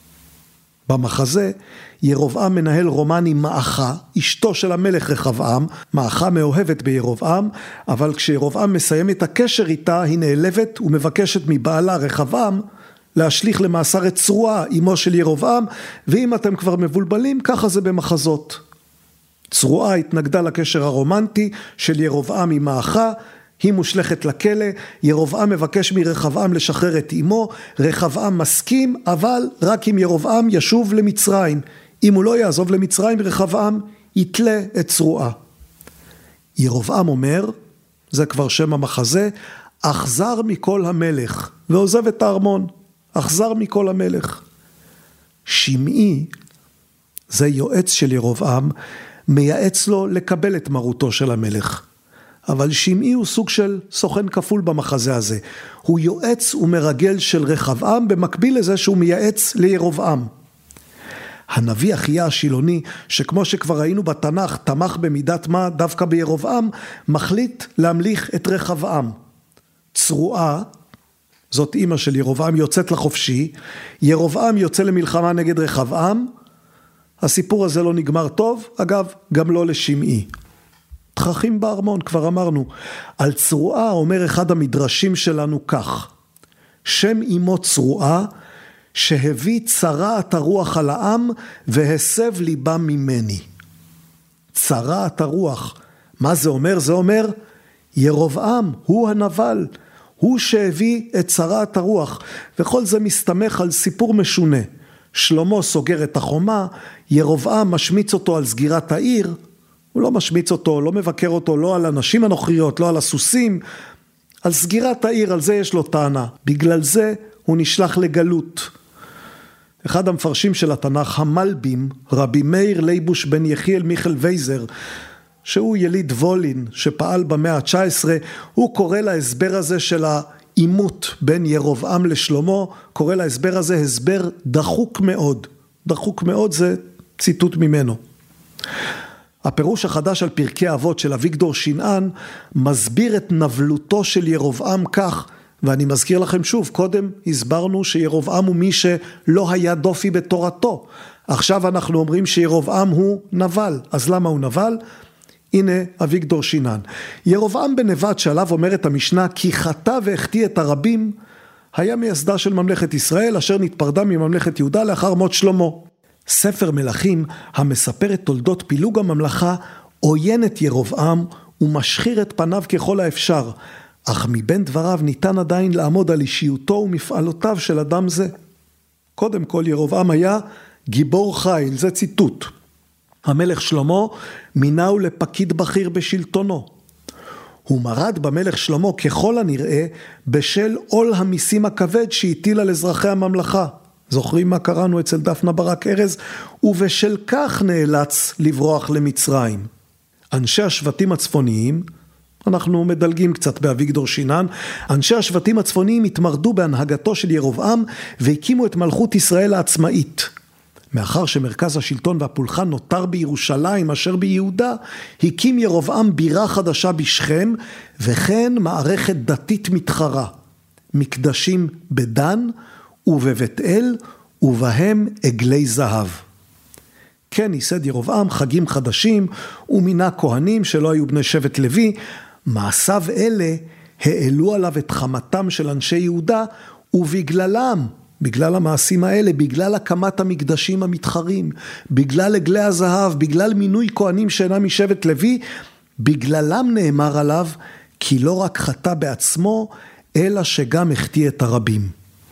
במחזה ירובעם מנהל רומן עם מעכה, אשתו של המלך רחבעם, מעכה מאוהבת בירובעם, אבל כשירובעם מסיים את הקשר איתה, היא נעלבת ומבקשת מבעלה רחבעם להשליך למאסר את צרועה, אמו של ירובעם, ואם אתם כבר מבולבלים, ככה זה במחזות. צרועה התנגדה לקשר הרומנטי של ירובעם עם מעכה, היא מושלכת לכלא, ירובעם מבקש מרחבעם לשחרר את אמו, רחבעם מסכים, אבל רק אם ירובעם ישוב למצרים. אם הוא לא יעזוב למצרים, רחבעם יתלה את צרועה. ירובעם אומר, זה כבר שם המחזה, אכזר מכל המלך, ועוזב את הארמון, אכזר מכל המלך. שמעי, זה יועץ של ירובעם, מייעץ לו לקבל את מרותו של המלך. אבל שמעי הוא סוג של סוכן כפול במחזה הזה. הוא יועץ ומרגל של רחבעם, במקביל לזה שהוא מייעץ לירובעם. הנביא אחיה השילוני, שכמו שכבר ראינו בתנ"ך, תמך במידת מה דווקא בירובעם, מחליט להמליך את רחבעם. צרועה, זאת אמא של ירובעם, יוצאת לחופשי, ירובעם יוצא למלחמה נגד רחבעם, הסיפור הזה לא נגמר טוב, אגב, גם לא לשמעי. תככים בארמון, כבר אמרנו. על צרועה אומר אחד המדרשים שלנו כך, שם אמו צרועה, שהביא צרעת הרוח על העם, והסב ליבם ממני. צרעת הרוח, מה זה אומר? זה אומר, ירובעם הוא הנבל, הוא שהביא את צרעת הרוח, וכל זה מסתמך על סיפור משונה. שלמה סוגר את החומה, ירובעם משמיץ אותו על סגירת העיר, הוא לא משמיץ אותו, לא מבקר אותו, לא על הנשים הנוכריות, לא על הסוסים, על סגירת העיר, על זה יש לו טענה. בגלל זה הוא נשלח לגלות. אחד המפרשים של התנ"ך, המלבים, רבי מאיר ליבוש בן יחיאל מיכל וייזר, שהוא יליד וולין, שפעל במאה ה-19, הוא קורא להסבר הזה של העימות בין ירובעם לשלמה, קורא להסבר הזה הסבר דחוק מאוד. דחוק מאוד זה ציטוט ממנו. הפירוש החדש על פרקי אבות של אביגדור שנען מסביר את נבלותו של ירובעם כך, ואני מזכיר לכם שוב, קודם הסברנו שירובעם הוא מי שלא היה דופי בתורתו. עכשיו אנחנו אומרים שירובעם הוא נבל. אז למה הוא נבל? הנה אביגדור שנען. ירובעם בן נבט שעליו אומרת המשנה, כי חטא והחטיא את הרבים, היה מייסדה של ממלכת ישראל, אשר נתפרדה מממלכת יהודה לאחר מות שלמה. ספר מלכים המספר את תולדות פילוג הממלכה, עוין את ירובעם ומשחיר את פניו ככל האפשר, אך מבין דבריו ניתן עדיין לעמוד על אישיותו ומפעלותיו של אדם זה. קודם כל ירובעם היה גיבור חיל, זה ציטוט. המלך שלמה מינהו לפקיד בכיר בשלטונו. הוא מרד במלך שלמה ככל הנראה בשל עול המיסים הכבד שהטיל על אזרחי הממלכה. זוכרים מה קראנו אצל דפנה ברק ארז? ובשל כך נאלץ לברוח למצרים. אנשי השבטים הצפוניים, אנחנו מדלגים קצת באביגדור שנען, אנשי השבטים הצפוניים התמרדו בהנהגתו של ירובעם והקימו את מלכות ישראל העצמאית. מאחר שמרכז השלטון והפולחן נותר בירושלים אשר ביהודה, הקים ירובעם בירה חדשה בשכם, וכן מערכת דתית מתחרה, מקדשים בדן ובבית אל, ובהם עגלי זהב. כן, ייסד ירובעם חגים חדשים, ומינה כהנים שלא היו בני שבט לוי. מעשיו אלה העלו עליו את חמתם של אנשי יהודה, ובגללם, בגלל המעשים האלה, בגלל הקמת המקדשים המתחרים, בגלל עגלי הזהב, בגלל מינוי כהנים שאינם משבט לוי, בגללם נאמר עליו, כי לא רק חטא בעצמו, אלא שגם החטיא את הרבים.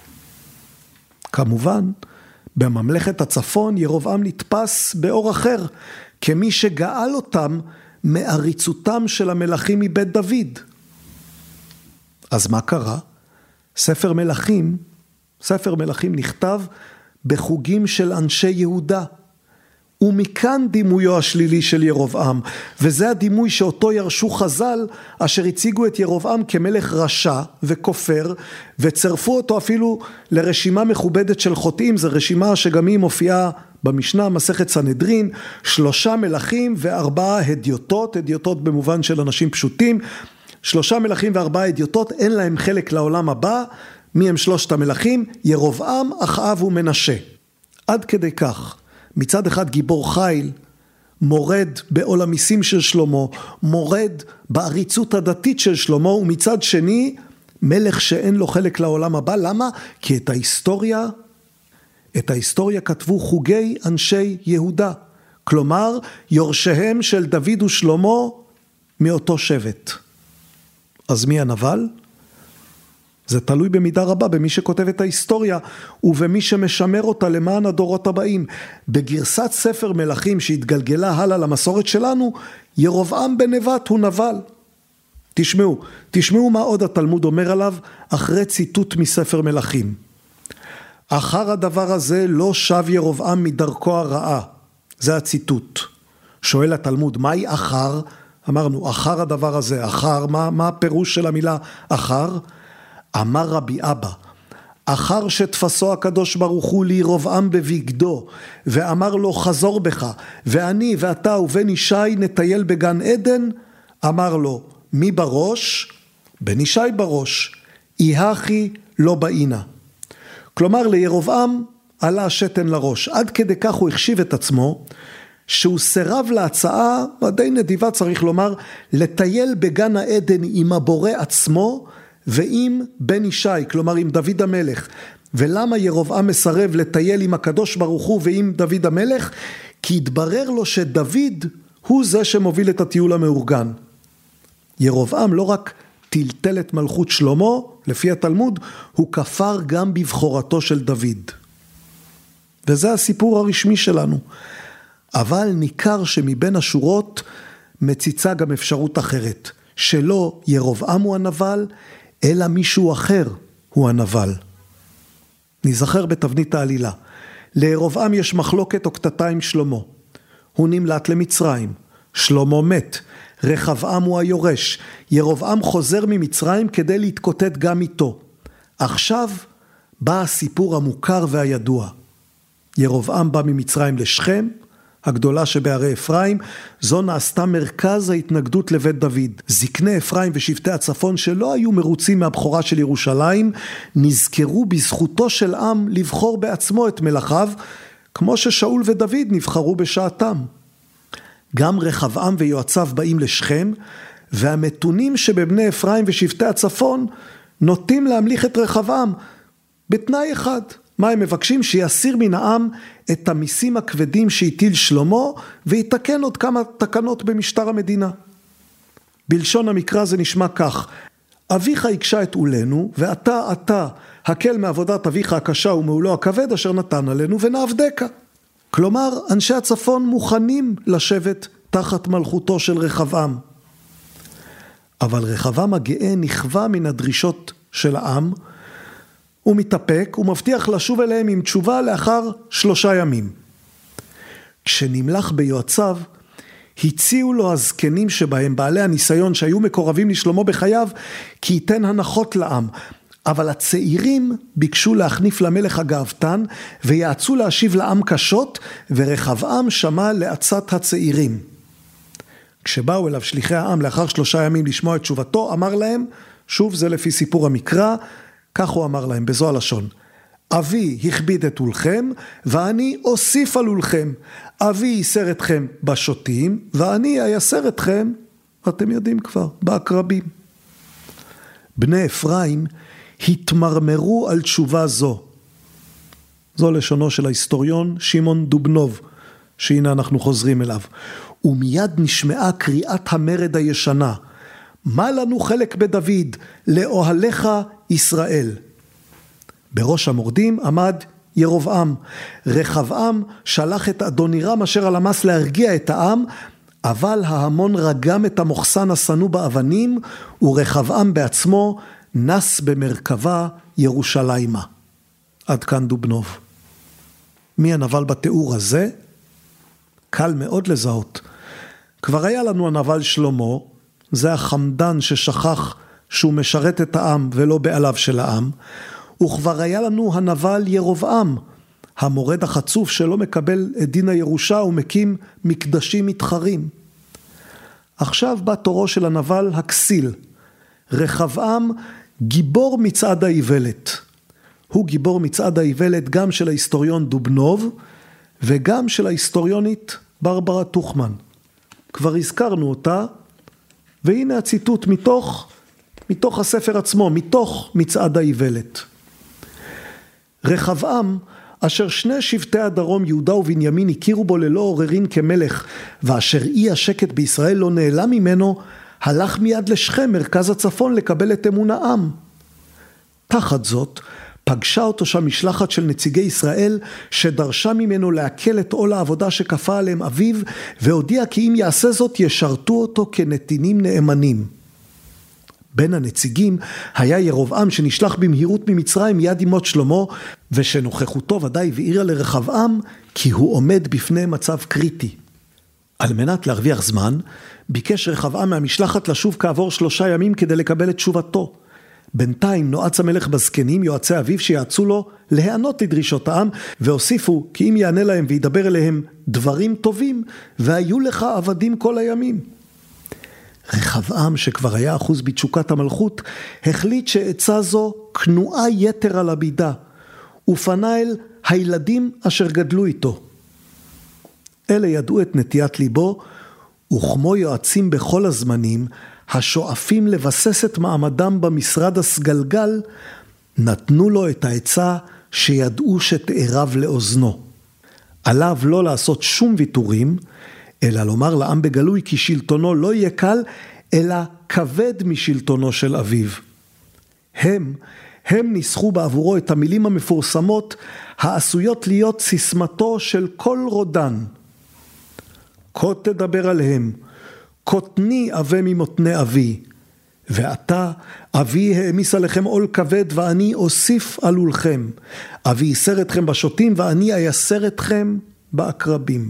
כמובן, בממלכת הצפון ירובעם נתפס באור אחר, כמי שגאל אותם מעריצותם של המלכים מבית דוד. אז מה קרה? ספר מלכים נכתב בחוגים של אנשי יהודה, ומכאן דימויו השלילי של ירובעם, וזה הדימוי שאותו ירשו חז"ל, אשר הציגו את ירובעם כמלך רשע וכופר, וצרפו אותו אפילו לרשימה מכובדת של חוטאים. זו רשימה שגם היא מופיעה במשנה, מסכת סנהדרין, 3 מלכים ו4 הדיוטות, הדיוטות במובן של אנשים פשוטים, 3 מלכים ו4 הדיוטות, אין להם חלק לעולם הבא. מי הם 3 המלכים? ירובעם, אחאב ומנשה. עד כדי כך, מצד אחד גיבור חיל, מורד בעול המיסים של שלמה, מורד בעריצות הדתית של שלמה, ומצד שני, מלך שאין לו חלק לעולם הבא. למה? כי את ההיסטוריה כתבו חוגי אנשי יהודה, כלומר, יורשיהם של דוד ושלמה מאותו שבט. אז מי הנבל? זה תלוי במידה רבה במי שכותב את ההיסטוריה ובמי שמשמר אותה למען הדורות הבאים. בגרסת ספר מלכים שהתגלגלה הלאה למסורת שלנו, ירובעם בן נבט הוא נבל. תשמעו מה עוד התלמוד אומר עליו אחרי ציטוט מספר מלכים. אחר הדבר הזה לא שב ירובעם מדרכו הרעה. זה הציטוט. שואל התלמוד, מהי אחר? אמרנו, אחר הדבר הזה, אחר, מה הפירוש של המילה אחר? אמר רבי אבא, אחר שתפסו הקדוש ברוך הוא לירובעם בבגדו, ואמר לו חזור בך, ואני ואתה ובן ישי נטייל בגן עדן, אמר לו, מי בראש? בן ישי בראש, איהכי לא באינה. כלומר לירובעם עלה השתן לראש, עד כדי כך הוא החשיב את עצמו, שהוא סירב להצעה, די נדיבה צריך לומר, לטייל בגן העדן עם הבורא עצמו, ועם בן ישי, כלומר עם דוד המלך. ולמה ירובעם מסרב לטייל עם הקדוש ברוך הוא ועם דוד המלך? כי התברר לו שדוד הוא זה שמוביל את הטיול המאורגן. ירובעם לא רק טלטל את מלכות שלמה, לפי התלמוד, הוא כפר גם בבחורתו של דוד. וזה הסיפור הרשמי שלנו. אבל ניכר שמבין השורות מציצה גם אפשרות אחרת, שלא ירובעם הוא הנבל, אלא מישהו אחר הוא הנבל. נזכר בתבנית העלילה. לירובעם יש מחלוקת או קטטה עם שלמה. הוא נמלט למצרים. שלמה מת. רחבעם הוא היורש. ירובעם חוזר ממצרים כדי להתקוטט גם איתו. עכשיו בא הסיפור המוכר והידוע. ירובעם בא ממצרים לשכם, הגדולה שבערי אפרים, זו נעשתה מרכז ההתנגדות לבית דוד. זקני אפרים ושבטי הצפון שלא היו מרוצים מהבכורה של ירושלים, נזכרו בזכותו של עם לבחור בעצמו את מלאכיו, כמו ששאול ודוד נבחרו בשעתם. גם רחבעם ויועציו באים לשכם, והמתונים שבבני אפרים ושבטי הצפון נוטים להמליך את רחבעם בתנאי אחד. מה הם מבקשים? שיסיר מן העם את המיסים הכבדים שהטיל שלמה, ויתקן עוד כמה תקנות במשטר המדינה. בלשון המקרא זה נשמע כך, אביך יקשה את עולנו, ואתה הקל מעבודת אביך הקשה ומעולו הכבד אשר נתן עלינו ונעבדך. כלומר, אנשי הצפון מוכנים לשבת תחת מלכותו של רחבעם. אבל רחבעם הגאה נכווה מן הדרישות של העם, הוא מתאפק ומבטיח לשוב אליהם עם תשובה לאחר 3 ימים. כשנמלך ביועציו, הציעו לו הזקנים שבהם, בעלי הניסיון שהיו מקורבים לשלמה בחייו, כי ייתן הנחות לעם. אבל הצעירים ביקשו להחניף למלך הגאוותן, ויעצו להשיב לעם קשות, ורחבעם שמע לעצת הצעירים. כשבאו אליו שליחי העם לאחר 3 ימים לשמוע את תשובתו, אמר להם, שוב זה לפי סיפור המקרא, כך הוא אמר להם בזו הלשון, אבי הכביד את עולכם, ואני אוסיף על עולכם. אבי ייסר אתכם בשוטים, ואני אייסר אתכם, אתם יודעים כבר, בעקרבים. בני אפרים התמרמרו על תשובה זו. זו לשונו של ההיסטוריון שמעון דובנוב, שהנה אנחנו חוזרים אליו. ומיד נשמעה קריאת המרד הישנה, מה לנו חלק בדוד, לאוהליך ישראל. בראש המורדים עמד ירובעם. רחבעם שלח את אדונירם אשר על המס להרגיע את העם, אבל ההמון רגם את המוחסן הסנו באבנים, ורחבעם בעצמו נס במרכבה ירושלימה. עד כאן דובנוב. מי הנבל בתיאור הזה? קל מאוד לזהות. כבר היה לנו הנבל שלמה, זה החמדן ששכח שהוא משרת את העם ולא בעליו של העם, וכבר היה לנו הנבל ירובעם, המורד החצוף שלא מקבל את דין הירושה ומקים מקדשים מתחרים. עכשיו בא תורו של הנבל הכסיל, רחבעם גיבור מצעד האיוולת. הוא גיבור מצעד האיוולת גם של ההיסטוריון דובנוב וגם של ההיסטוריונית ברברה טוכמן. כבר הזכרנו אותה, והנה הציטוט מתוך הספר עצמו, מתוך מצעד האיוולת. רחבעם, אשר שני שבטי הדרום יהודה ובנימין הכירו בו ללא עוררין כמלך, ואשר אי השקט בישראל לא נעלם ממנו, הלך מיד לשכם מרכז הצפון לקבל את אמון העם. תחת זאת פגשה אותו שם משלחת של נציגי ישראל שדרשה ממנו להקל את עול העבודה שכפה עליהם אביו, והודיע כי אם יעשה זאת ישרתו אותו כנתינים נאמנים. בין הנציגים היה ירובעם שנשלח במהירות ממצרים מיד אמות שלמה, ושנוכחותו ודאי והעירה לרחבעם כי הוא עומד בפני מצב קריטי. על מנת להרוויח זמן, ביקש רחבעם מהמשלחת לשוב כעבור 3 ימים כדי לקבל את תשובתו. בינתיים נועץ המלך בזקנים יועצי אביו שיעצו לו להיענות לדרישות העם, והוסיפו כי אם יענה להם וידבר אליהם דברים טובים, והיו לך עבדים כל הימים. רחבעם שכבר היה אחוז בתשוקת המלכות, החליט שעצה זו כנועה יתר על הבידה, ופנה אל הילדים אשר גדלו איתו. אלה ידעו את נטיית ליבו, וכמו יועצים בכל הזמנים, השואפים לבסס את מעמדם במשרד הסגלגל, נתנו לו את העצה שידעו שתערב לאוזנו. עליו לא לעשות שום ויתורים, אלא לומר לעם בגלוי כי שלטונו לא יהיה קל, אלא כבד משלטונו של אביו. הם ניסחו בעבורו את המילים המפורסמות, העשויות להיות סיסמתו של כל רודן. כה תדבר עליהם, קוטני אבה ממותני אבי, ועתה אבי העמיס עליכם עול כבד ואני אוסיף עלולכם, אבי ייסר אתכם בשוטים ואני אייסר אתכם בעקרבים.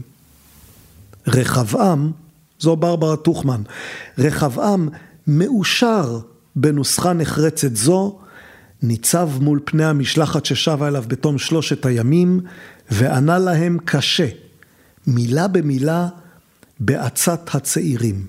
רחבעם, זו ברברה טוכמן, רחבעם מאושר בנוסחה נחרצת זו, ניצב מול פני המשלחת ששבה אליו בתום 3 הימים, וענה להם קשה, מילה במילה, בעצת הצעירים.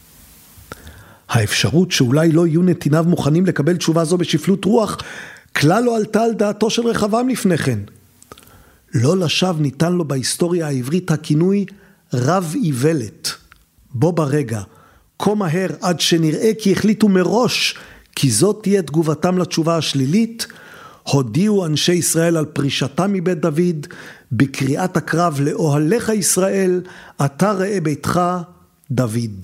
האפשרות שאולי לא יהיו נתיניו מוכנים לקבל תשובה זו בשפלות רוח, כלל לא עלתה על דעתו של רחבעם לפני כן. לא לשווא ניתן לו בהיסטוריה העברית הכינוי רב איוולת. בו ברגע, כה מהר עד שנראה כי החליטו מראש, כי זאת תהיה תגובתם לתשובה השלילית, הודיעו אנשי ישראל על פרישתם מבית דוד, בקריאת הקרב לאוהליך ישראל, אתה ראה ביתך דוד.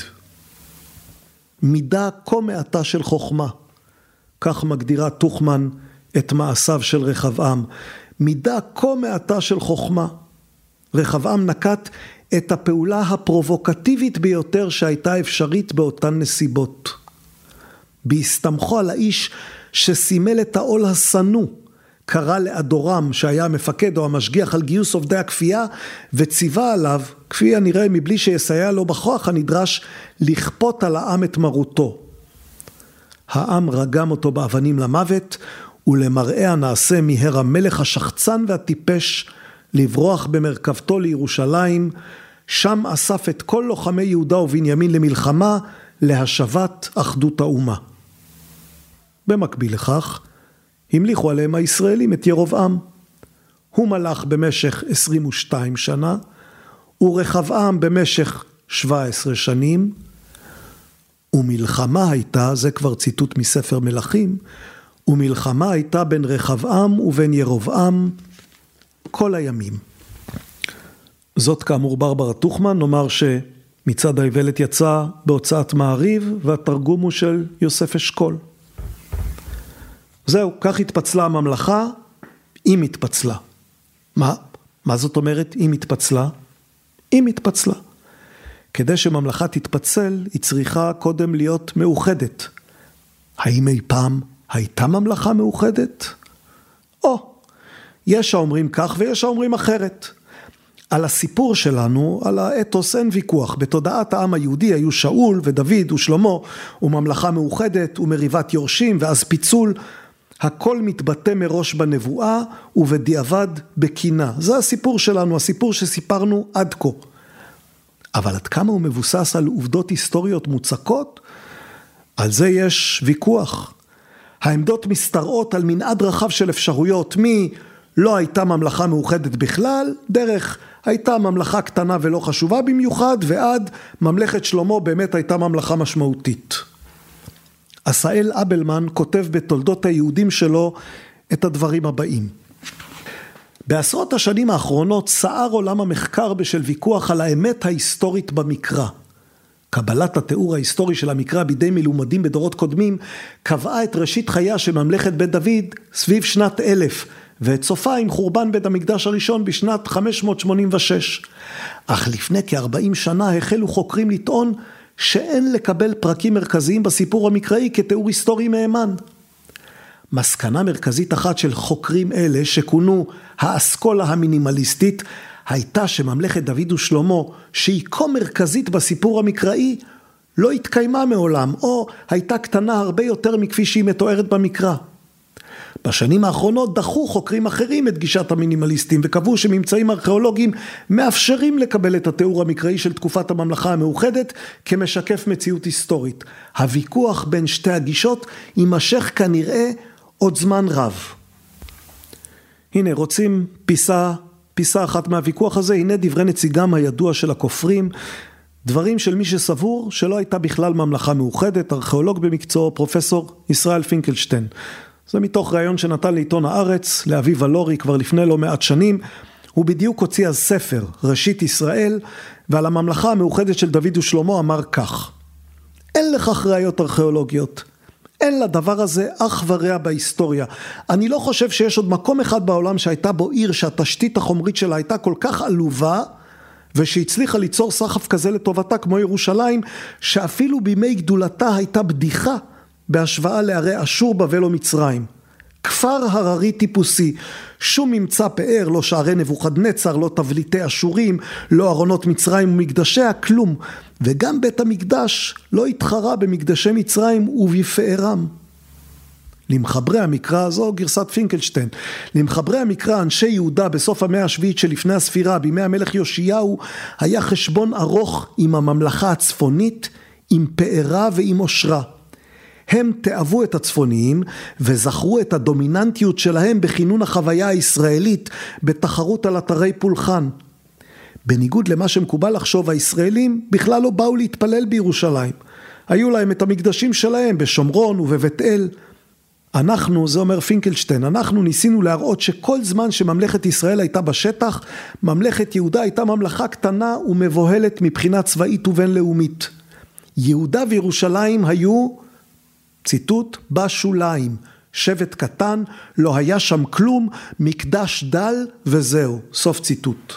מידה כה מעטה של חוכמה, כך מגדירה טוכמן את מעשיו של רחבעם, מידה כה מעטה של חוכמה. רחבעם נקט את הפעולה הפרובוקטיבית ביותר שהייתה אפשרית באותן נסיבות. בהסתמכו על האיש שסימל את העול הסנו, קרא לאדורם שהיה המפקד או המשגיח על גיוס עובדי הכפייה, וציווה עליו, כפי הנראה מבלי שיסייע לו בכוח הנדרש, לכפות על העם את מרותו. העם רגם אותו באבנים למוות, ולמראה הנעשה מיהר המלך השחצן והטיפש לברוח במרכבתו לירושלים, שם אסף את כל לוחמי יהודה ובנימין למלחמה, להשבת אחדות האומה. במקביל לכך, המליכו עליהם הישראלים את ירובעם. הוא מלך במשך 22 שנה, ורחבעם במשך 17 שנים, ומלחמה הייתה, זה כבר ציטוט מספר מלכים, ומלחמה הייתה בין רחבעם ובין ירובעם כל הימים. זאת כאמור ברברה טוכמן, נאמר שמצעד האיוולת יצא בהוצאת מעריב, והתרגום הוא של יוסף אשכול. זהו, כך התפצלה הממלכה, היא מתפצלה. מה זאת אומרת היא מתפצלה? היא מתפצלה. כדי שממלכה תתפצל, היא צריכה קודם להיות מאוחדת. האם אי פעם הייתה ממלכה מאוחדת? יש האומרים כך ויש האומרים אחרת. על הסיפור שלנו, על האתוס אין ויכוח. בתודעת העם היהודי היו שאול ודוד ושלמה, וממלכה מאוחדת ומריבת יורשים ואז פיצול. הכל מתבטא מראש בנבואה ובדיעבד בקינה. זה הסיפור שלנו, הסיפור שסיפרנו עד כה. אבל עד כמה הוא מבוסס על עובדות היסטוריות מוצקות? על זה יש ויכוח. העמדות מסתרעות על מנעד רחב של אפשרויות, לא הייתה ממלכה מאוחדת בכלל, דרך הייתה ממלכה קטנה ולא חשובה במיוחד, ועד ממלכת שלמה באמת הייתה ממלכה משמעותית. עשאל אבלמן כותב בתולדות היהודים שלו את הדברים הבאים. בעשרות השנים האחרונות סער עולם המחקר בשל ויכוח על האמת ההיסטורית במקרא. קבלת התיאור ההיסטורי של המקרא בידי מלומדים בדורות קודמים קבעה את ראשית חייה של ממלכת בית דוד סביב שנת 1000, ואת סופה עם חורבן בית המקדש הראשון בשנת 586. אך לפני כ-40 שנה החלו חוקרים לטעון שאין לקבל פרקים מרכזיים בסיפור המקראי כתיאור היסטורי מהימן. מסקנה מרכזית אחת של חוקרים אלה, שכונו האסכולה המינימליסטית, הייתה שממלכת דוד ושלמה, שהיא כה מרכזית בסיפור המקראי, לא התקיימה מעולם, או הייתה קטנה הרבה יותר מכפי שהיא מתוארת במקרא. בשנים האחרונות דחו חוקרים אחרים את גישת המינימליסטים, וקבעו שממצאים ארכיאולוגיים מאפשרים לקבל את התיאור המקראי של תקופת הממלכה המאוחדת כמשקף מציאות היסטורית. הוויכוח בין שתי הגישות יימשך כנראה עוד זמן רב. הנה, רוצים פיסה אחת מהוויכוח הזה, הנה דברי נציגם הידוע של הכופרים, דברים של מי שסבור שלא הייתה בכלל ממלכה מאוחדת, ארכיאולוג במקצועו, פרופסור ישראל פינקלשטיין. זה מתוך ראיון שנתן לעיתון הארץ, לאביב אלורי כבר לפני לא מעט שנים. הוא בדיוק הוציא אז ספר, ראשית ישראל, ועל הממלכה המאוחדת של דוד ושלמה אמר כך: אין לכך ראיות ארכיאולוגיות, אין לדבר הזה אח ורע בהיסטוריה. אני לא חושב שיש עוד מקום אחד בעולם שהייתה בו עיר שהתשתית החומרית שלה הייתה כל כך עלובה, ושהצליחה ליצור סחף כזה לטובתה כמו ירושלים, שאפילו בימי גדולתה הייתה בדיחה, בהשוואה לערי אשור, בבל ומצרים. כפר הררי טיפוסי, שום ממצא פאר, לא שערי נבוכדנצר, לא תבליטי אשורים, לא ארונות מצרים ומקדשיה, כלום. וגם בית המקדש לא התחרה במקדשי מצרים ובפארם. למחברי המקרא, זו גרסת פינקלשטיין, למחברי המקרא אנשי יהודה בסוף המאה השביעית שלפני הספירה, בימי המלך יאשיהו, היה חשבון ארוך עם הממלכה הצפונית, עם פארה ועם אושרה. הם תאהבו את הצפוניים וזכרו את הדומיננטיות שלהם בכינון החוויה הישראלית בתחרות על אתרי פולחן. בניגוד למה שמקובל לחשוב, הישראלים בכלל לא באו להתפלל בירושלים. היו להם את המקדשים שלהם בשומרון ובבית אל. אנחנו, זה אומר פינקלשטיין, אנחנו ניסינו להראות שכל זמן שממלכת ישראל הייתה בשטח, ממלכת יהודה הייתה ממלכה קטנה ומבוהלת מבחינה צבאית ובינלאומית. יהודה וירושלים היו, ציטוט, בשוליים, שבט קטן, לא היה שם כלום, מקדש דל וזהו, סוף ציטוט.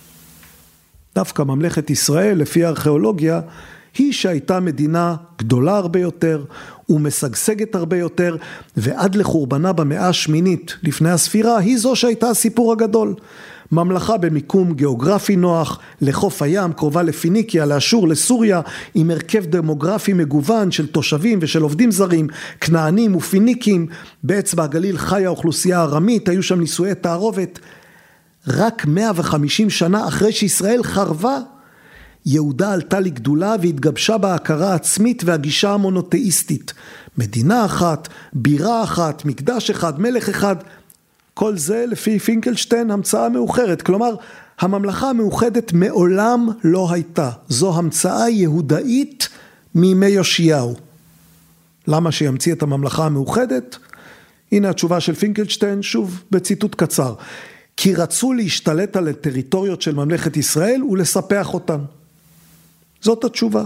דווקא ממלכת ישראל, לפי הארכיאולוגיה, היא שהייתה מדינה גדולה הרבה יותר ומשגשגת הרבה יותר, ועד לחורבנה במאה השמינית לפני הספירה, היא זו שהייתה הסיפור הגדול. ממלכה במיקום גיאוגרפי נוח, לחוף הים, קרובה לפיניקיה, לאשור, לסוריה, עם הרכב דמוגרפי מגוון של תושבים ושל עובדים זרים, כנענים ופיניקים. באצבע הגליל חיה אוכלוסייה ארמית, היו שם נישואי תערובת. רק 150 שנה אחרי שישראל חרבה, יהודה עלתה לגדולה והתגבשה בהכרה העצמית והגישה המונותאיסטית. מדינה אחת, בירה אחת, מקדש אחד, מלך אחד. כל זה לפי פינקלשטיין המצאה מאוחרת. כלומר, הממלכה המאוחדת מעולם לא הייתה. זו המצאה יהודאית מימי יאשיהו. למה שימציא את הממלכה המאוחדת? הנה התשובה של פינקלשטיין, שוב בציטוט קצר. כי רצו להשתלט על הטריטוריות של ממלכת ישראל ולספח אותן. זאת התשובה.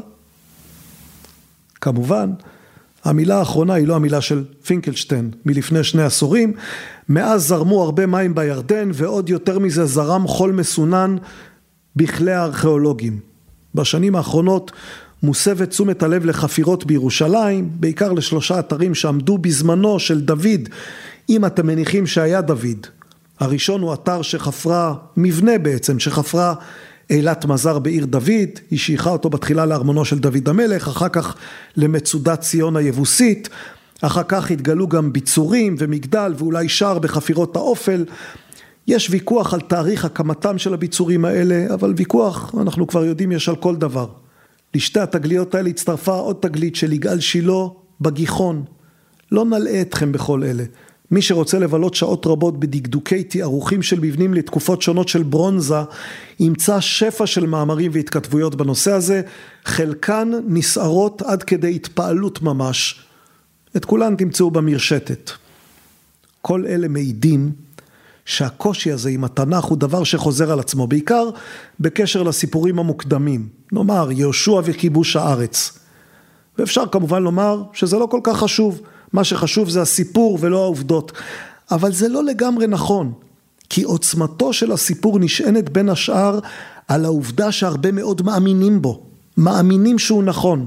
כמובן, המילה האחרונה היא לא המילה של פינקלשטיין, מלפני 2 עשורים. מאז זרמו הרבה מים בירדן, ועוד יותר מזה זרם חול מסונן בכלי הארכיאולוגים. בשנים האחרונות מוסבת תשומת הלב לחפירות בירושלים, בעיקר לשלושה אתרים שעמדו בזמנו של דוד, אם אתם מניחים שהיה דוד. הראשון הוא אתר שחפרה, מבנה בעצם, שחפרה אילת מזר בעיר דוד, היא שייכה אותו בתחילה לארמונו של דוד המלך, אחר כך למצודת ציון היבוסית, אחר כך התגלו גם ביצורים ומגדל ואולי שער בחפירות האופל. יש ויכוח על תאריך הקמתם של הביצורים האלה, אבל ויכוח אנחנו כבר יודעים יש על כל דבר. לשתי התגליות האלה הצטרפה עוד תגלית של יגאל שילה בגיחון. לא נלאה אתכם בכל אלה. מי שרוצה לבלות שעות רבות בדקדוקי תיארוכים של מבנים לתקופות שונות של ברונזה, ימצא שפע של מאמרים והתכתבויות בנושא הזה, חלקן נסערות עד כדי התפעלות ממש. את כולן תמצאו במרשתת. כל אלה מעידים שהקושי הזה עם התנ"ך הוא דבר שחוזר על עצמו, בעיקר בקשר לסיפורים המוקדמים, נאמר יהושע וכיבוש הארץ. ואפשר כמובן לומר שזה לא כל כך חשוב, מה שחשוב זה הסיפור ולא העובדות, אבל זה לא לגמרי נכון, כי עוצמתו של הסיפור נשענת בין השאר על העובדה שהרבה מאוד מאמינים בו, מאמינים שהוא נכון.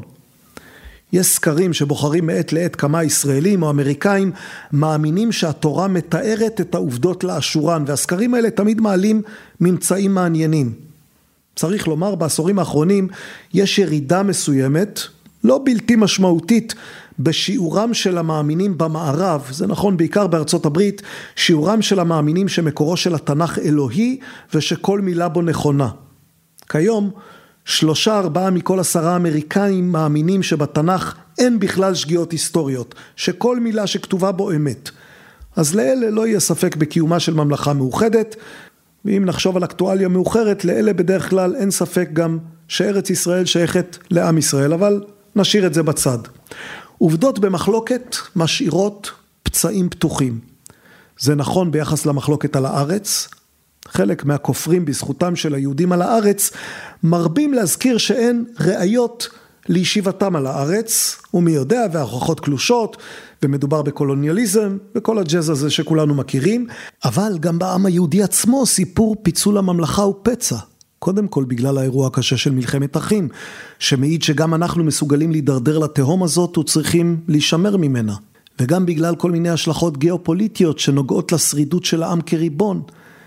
יש סקרים שבוחרים מעת לעת כמה ישראלים או אמריקאים מאמינים שהתורה מתארת את העובדות לאשורן, והסקרים האלה תמיד מעלים ממצאים מעניינים. צריך לומר, בעשורים האחרונים יש ירידה מסוימת, לא בלתי משמעותית, בשיעורם של המאמינים במערב, זה נכון בעיקר בארצות הברית, שיעורם של המאמינים שמקורו של התנ"ך אלוהי ושכל מילה בו נכונה. כיום 3-4 מכל 10 אמריקאים מאמינים שבתנ"ך אין בכלל שגיאות היסטוריות, שכל מילה שכתובה בו אמת. אז לאלה לא יהיה ספק בקיומה של ממלכה מאוחדת, ואם נחשוב על אקטואליה מאוחרת, לאלה בדרך כלל אין ספק גם שארץ ישראל שייכת לעם ישראל, אבל נשאיר את זה בצד. עובדות במחלוקת משאירות פצעים פתוחים. זה נכון ביחס למחלוקת על הארץ, חלק מהכופרים בזכותם של היהודים על הארץ, מרבים להזכיר שאין ראיות לישיבתם על הארץ, ומי יודע, וההוכחות קלושות, ומדובר בקולוניאליזם, וכל הג'אז הזה שכולנו מכירים, אבל גם בעם היהודי עצמו סיפור פיצול הממלכה הוא פצע. קודם כל בגלל האירוע הקשה של מלחמת אחים, שמעיד שגם אנחנו מסוגלים להידרדר לתהום הזאת וצריכים להישמר ממנה. וגם בגלל כל מיני השלכות גיאופוליטיות שנוגעות לשרידות של העם כריבון.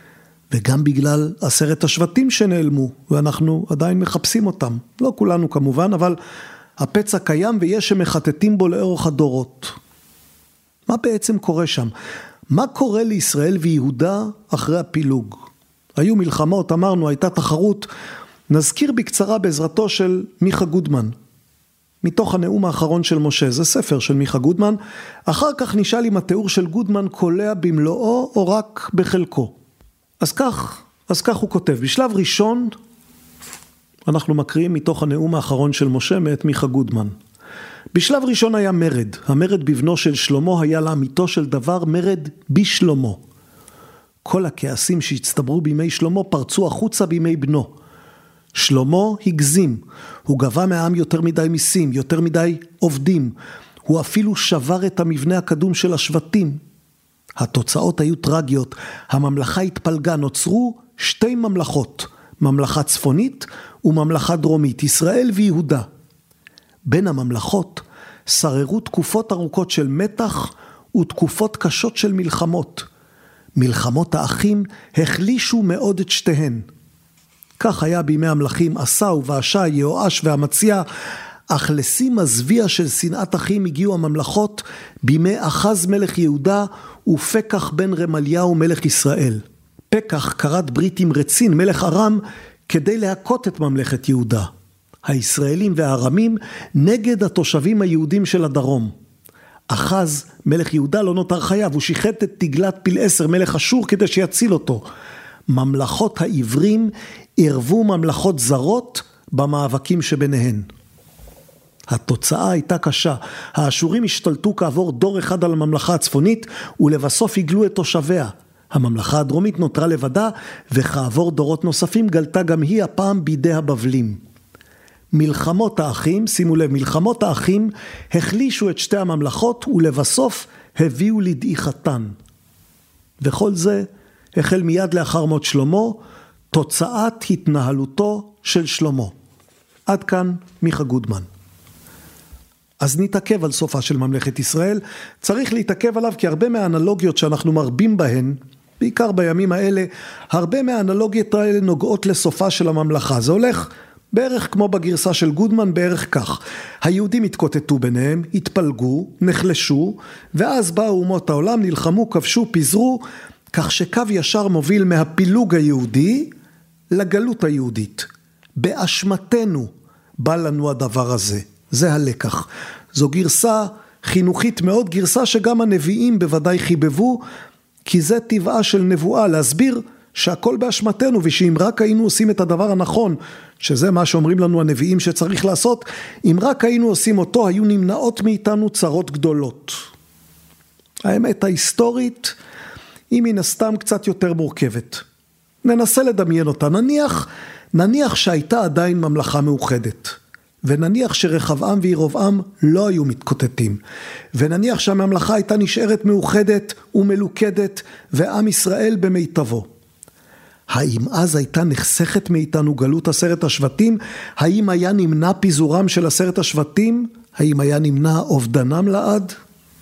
וגם בגלל 10 השבטים שנעלמו, ואנחנו עדיין מחפשים אותם. לא כולנו כמובן, אבל הפצע קיים ויש שמחטטים בו לאורך הדורות. מה בעצם קורה שם? מה קורה לישראל ויהודה אחרי הפילוג? היו מלחמות, אמרנו, הייתה תחרות. נזכיר בקצרה בעזרתו של מיכה גודמן, מתוך הנאום האחרון של משה, זה ספר של מיכה גודמן. אחר כך נשאל אם התיאור של גודמן קולע במלואו או רק בחלקו. אז כך הוא כותב. בשלב ראשון אנחנו מקריאים מתוך הנאום האחרון של משה מאת מיכה גודמן. בשלב ראשון היה מרד. המרד בבנו של שלמה היה לאמיתו של דבר מרד בשלמה. כל הכעסים שהצטברו בימי שלמה פרצו החוצה בימי בנו. שלמה הגזים, הוא גבה מהעם יותר מדי מיסים, יותר מדי עובדים, הוא אפילו שבר את המבנה הקדום של השבטים. התוצאות היו טרגיות, הממלכה התפלגה, נוצרו 2 ממלכות, ממלכה צפונית וממלכה דרומית, ישראל ויהודה. בין הממלכות שררו תקופות ארוכות של מתח ותקופות קשות של מלחמות. מלחמות האחים החלישו מאוד את שתיהן. כך היה בימי המלכים עשה ובאשה, יהואש ואמציה, אך לשיא מזוויע של שנאת אחים הגיעו הממלכות בימי אחז מלך יהודה ופקח בן רמליהו מלך ישראל. פקח כרת ברית עם רצין מלך ארם כדי להכות את ממלכת יהודה. הישראלים והארמים נגד התושבים היהודים של הדרום. אחז מלך יהודה לא נותר חייו, הוא שיחט את תגלת פילעשר מלך אשור כדי שיציל אותו. ממלכות העברים ערבו ממלכות זרות במאבקים שביניהן. התוצאה הייתה קשה. האשורים השתלטו כעבור דור אחד על הממלכה הצפונית ולבסוף הגלו את תושביה. הממלכה הדרומית נותרה לבדה וכעבור דורות נוספים גלתה גם היא הפעם בידי הבבלים. מלחמות האחים, שימו לב, מלחמות האחים החלישו את 2 הממלכות ולבסוף הביאו לדעיכתן. וכל זה החל מיד לאחר מות שלמה, תוצאת התנהלותו של שלמה. עד כאן מיכה גודמן. אז נתעכב על סופה של ממלכת ישראל. צריך להתעכב עליו כי הרבה מהאנלוגיות שאנחנו מרבים בהן, בעיקר בימים האלה, הרבה מהאנלוגיות האלה נוגעות לסופה של הממלכה. זה הולך בערך כמו בגרסה של גודמן, בערך כך. היהודים התקוטטו ביניהם, התפלגו, נחלשו, ואז באו אומות העולם, נלחמו, כבשו, פיזרו, כך שקו ישר מוביל מהפילוג היהודי לגלות היהודית. באשמתנו בא לנו הדבר הזה. זה הלקח. זו גרסה חינוכית מאוד, גרסה שגם הנביאים בוודאי חיבבו, כי זה טבעה של נבואה, להסביר שהכל באשמתנו, ושאם רק היינו עושים את הדבר הנכון, שזה מה שאומרים לנו הנביאים שצריך לעשות, אם רק היינו עושים אותו, היו נמנעות מאיתנו צרות גדולות. האמת ההיסטורית היא מן הסתם קצת יותר מורכבת. ננסה לדמיין אותה. נניח שהייתה עדיין ממלכה מאוחדת. ונניח שרחבעם וירבעם לא היו מתקוטטים, ונניח שהממלכה הייתה נשארת מאוחדת ומלוכדת, ועם ישראל במיטבו. האם אז הייתה נחסכת מאיתנו גלות 10 השבטים? האם היה נמנע פיזורם של 10 השבטים? האם היה נמנע אובדנם לעד?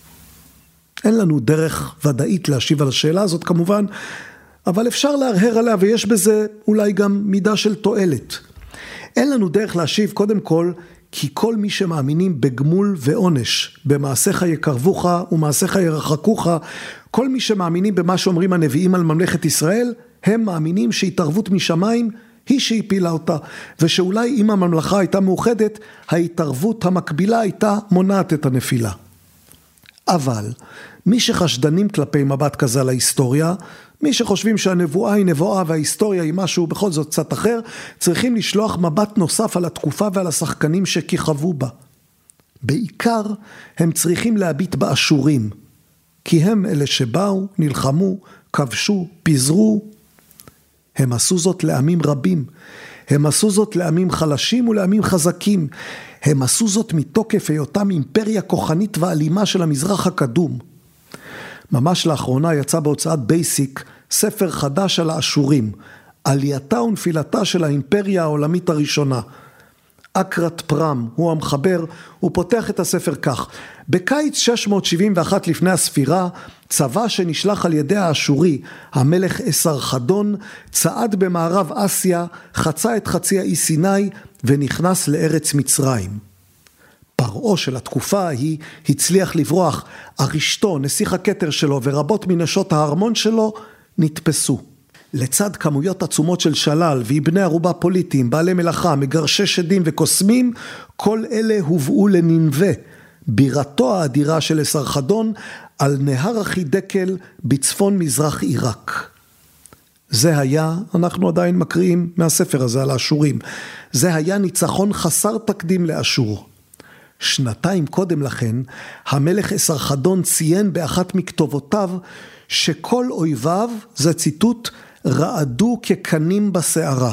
אין לנו דרך ודאית להשיב על השאלה הזאת כמובן, אבל אפשר להרהר עליה, ויש בזה אולי גם מידה של תועלת. אין לנו דרך להשיב קודם כל, כי כל מי שמאמינים בגמול ועונש, במעשיך יקרבוך ומעשיך ירחקוך, כל מי שמאמינים במה שאומרים הנביאים על ממלכת ישראל, הם מאמינים שהתערבות משמיים היא שהפילה אותה, ושאולי אם הממלכה הייתה מאוחדת, ההתערבות המקבילה הייתה מונעת את הנפילה. אבל מי שחשדנים כלפי מבט כזה על ההיסטוריה, מי שחושבים שהנבואה היא נבואה וההיסטוריה היא משהו בכל זאת קצת אחר, צריכים לשלוח מבט נוסף על התקופה ועל השחקנים שכיכבו בה. בעיקר הם צריכים להביט באשורים, כי הם אלה שבאו, נלחמו, כבשו, פיזרו. הם עשו זאת לעמים רבים, הם עשו זאת לעמים חלשים ולעמים חזקים, הם עשו זאת מתוקף היותם אימפריה כוחנית ואלימה של המזרח הקדום. ממש לאחרונה יצא בהוצאת בייסיק ספר חדש על האשורים, עלייתה ונפילתה של האימפריה העולמית הראשונה. אקרת פרם הוא המחבר, הוא פותח את הספר כך: בקיץ 671 לפני הספירה, צבא שנשלח על ידי האשורי, המלך אסרחדון, צעד במערב אסיה, חצה את חצי האי סיני ונכנס לארץ מצרים. פרעו של התקופה ההיא הצליח לברוח, ארישתו, נסיך הכתר שלו ורבות מנשות הארמון שלו נתפסו. לצד כמויות עצומות של שלל ובני ערובה פוליטיים, בעלי מלאכה, מגרשי שדים וקוסמים, כל אלה הובאו לנינווה, בירתו האדירה של אסרחדון, על נהר החידקל בצפון מזרח עיראק. זה היה, אנחנו עדיין מקריאים מהספר הזה על האשורים, זה היה ניצחון חסר תקדים לאשור. 2 קודם לכן, המלך אסרחדון ציין באחת מכתובותיו, שכל אויביו, זה ציטוט, רעדו כקנים בסערה.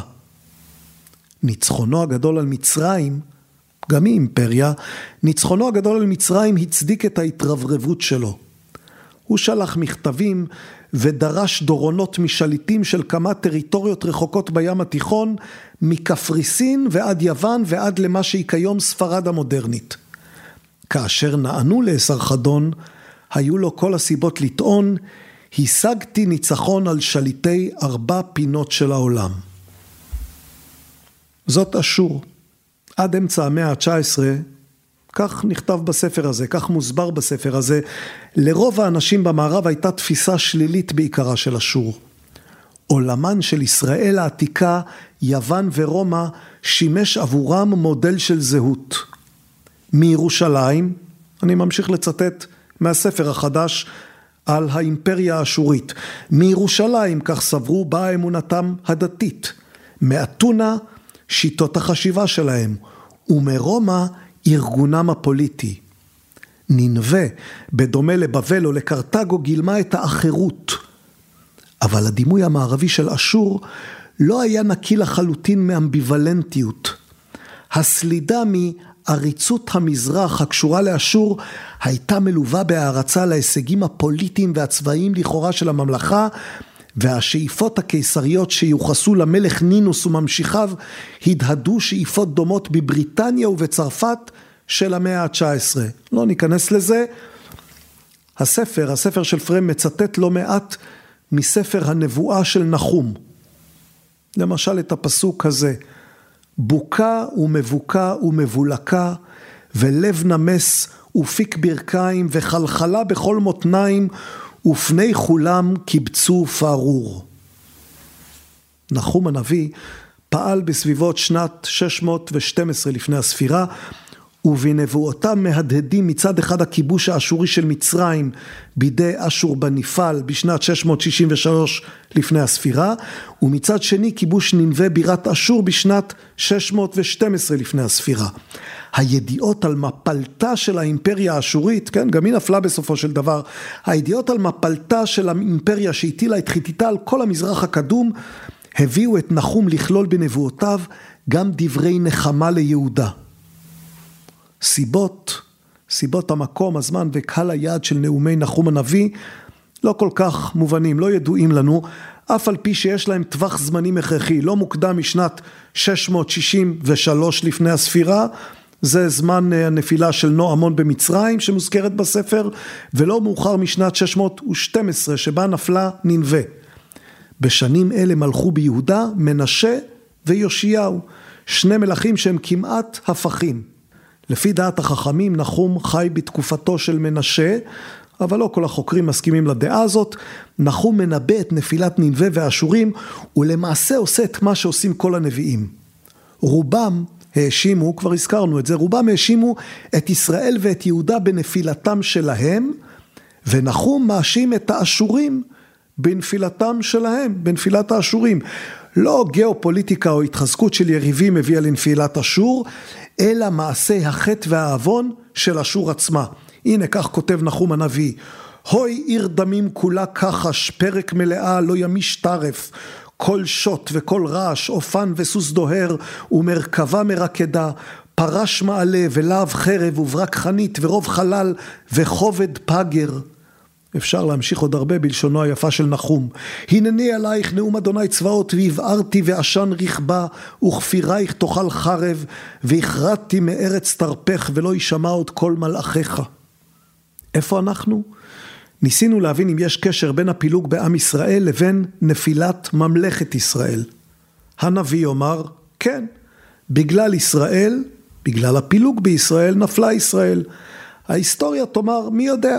ניצחונו הגדול על מצרים, גם היא אימפריה, ניצחונו הגדול על מצרים הצדיק את ההתרברבות שלו. הוא שלח מכתבים ודרש דורונות משליטים של כמה טריטוריות רחוקות בים התיכון, מקפריסין ועד יוון ועד למה שהיא כיום ספרד המודרנית. כאשר נענו לאסרחדון, היו לו כל הסיבות לטעון, השגתי ניצחון על שליטי 4 פינות של העולם. זאת אשור. עד אמצע המאה ה-19, כך נכתב בספר הזה, כך מוסבר בספר הזה, לרוב האנשים במערב הייתה תפיסה שלילית בעיקרה של אשור. עולמן של ישראל העתיקה, יוון ורומא, שימש עבורם מודל של זהות. מירושלים, אני ממשיך לצטט מהספר החדש על האימפריה האשורית, מירושלים, כך סברו, באה אמונתם הדתית, מאתונה שיטות החשיבה שלהם, ומרומא ארגונם הפוליטי. נינווה, בדומה לבבל או לקרטגו, גילמה את האחרות. אבל הדימוי המערבי של אשור לא היה נקי לחלוטין מאמביוולנטיות. הסלידה מעריצות המזרח הקשורה לאשור הייתה מלווה בהערצה להישגים הפוליטיים והצבאיים לכאורה של הממלכה, והשאיפות הקיסריות שיוחסו למלך נינוס וממשיכיו הדהדו שאיפות דומות בבריטניה ובצרפת של המאה ה-19. לא ניכנס לזה. הספר של פרם מצטט לא מעט מספר הנבואה של נחום. למשל את הפסוק הזה, בוקה ומבוקה ומבולקה ולב נמס ופיק ברכיים וחלחלה בכל מותניים ופני כולם קיבצו פארור. נחום הנביא פעל בסביבות שנת 612 לפני הספירה, ובנבואותיו מהדהדים מצד אחד הכיבוש האשורי של מצרים בידי אשור בניפאל בשנת 663 לפני הספירה, ומצד שני כיבוש נינווה בירת אשור בשנת 612 לפני הספירה. הידיעות על מפלתה של האימפריה האשורית, כן, גם היא נפלה בסופו של דבר, הידיעות על מפלתה של האימפריה שהטילה את חיתיתה על כל המזרח הקדום, הביאו את נחום לכלול בנבואותיו גם דברי נחמה ליהודה. סיבות המקום, הזמן וקהל היעד של נאומי נחום הנביא לא כל כך מובנים, לא ידועים לנו, אף על פי שיש להם טווח זמנים הכרחי, לא מוקדם משנת 663 לפני הספירה, זה זמן הנפילה של נועמון במצרים שמוזכרת בספר, ולא מאוחר משנת 612 שבה נפלה נינווה. בשנים אלה מלכו ביהודה מנשה ויושיהו, שני מלכים שהם כמעט הפכים. לפי דעת החכמים נחום חי בתקופתו של מנשה, אבל לא כל החוקרים מסכימים לדעה הזאת. נחום מנבא את נפילת נינווה והאשורים, ולמעשה עושה את מה שעושים כל הנביאים. רובם האשימו, כבר הזכרנו את זה, רובם האשימו את ישראל ואת יהודה בנפילתם שלהם, ונחום מאשים את האשורים בנפילתם שלהם, בנפילת האשורים. לא גיאופוליטיקה או התחזקות של יריבים הביאה לנפילת אשור, אלא מעשה החטא והעוון של אשור עצמה. הנה כך כותב נחום הנביא, הוי עיר דמים כולה כחש, פרק מלאה לא ימיש טרף, כל שוט וכל רעש, אופן וסוס דוהר ומרכבה מרקדה, פרש מעלה ולהב חרב וברק חנית ורוב חלל וחובד פגר. אפשר להמשיך עוד הרבה בלשונו היפה של נחום. הנני עלייך נאום אדוני צבאות, והבערתי ועשן רכבה, וכפירייך תאכל חרב, והכרדתי מארץ תרפך, ולא ישמע עוד כל מלאכיך. איפה אנחנו? ניסינו להבין אם יש קשר בין הפילוג בעם ישראל לבין נפילת ממלכת ישראל. הנביא אומר, כן, בגלל ישראל, בגלל הפילוג בישראל, נפלה ישראל. ההיסטוריה תאמר, מי יודע?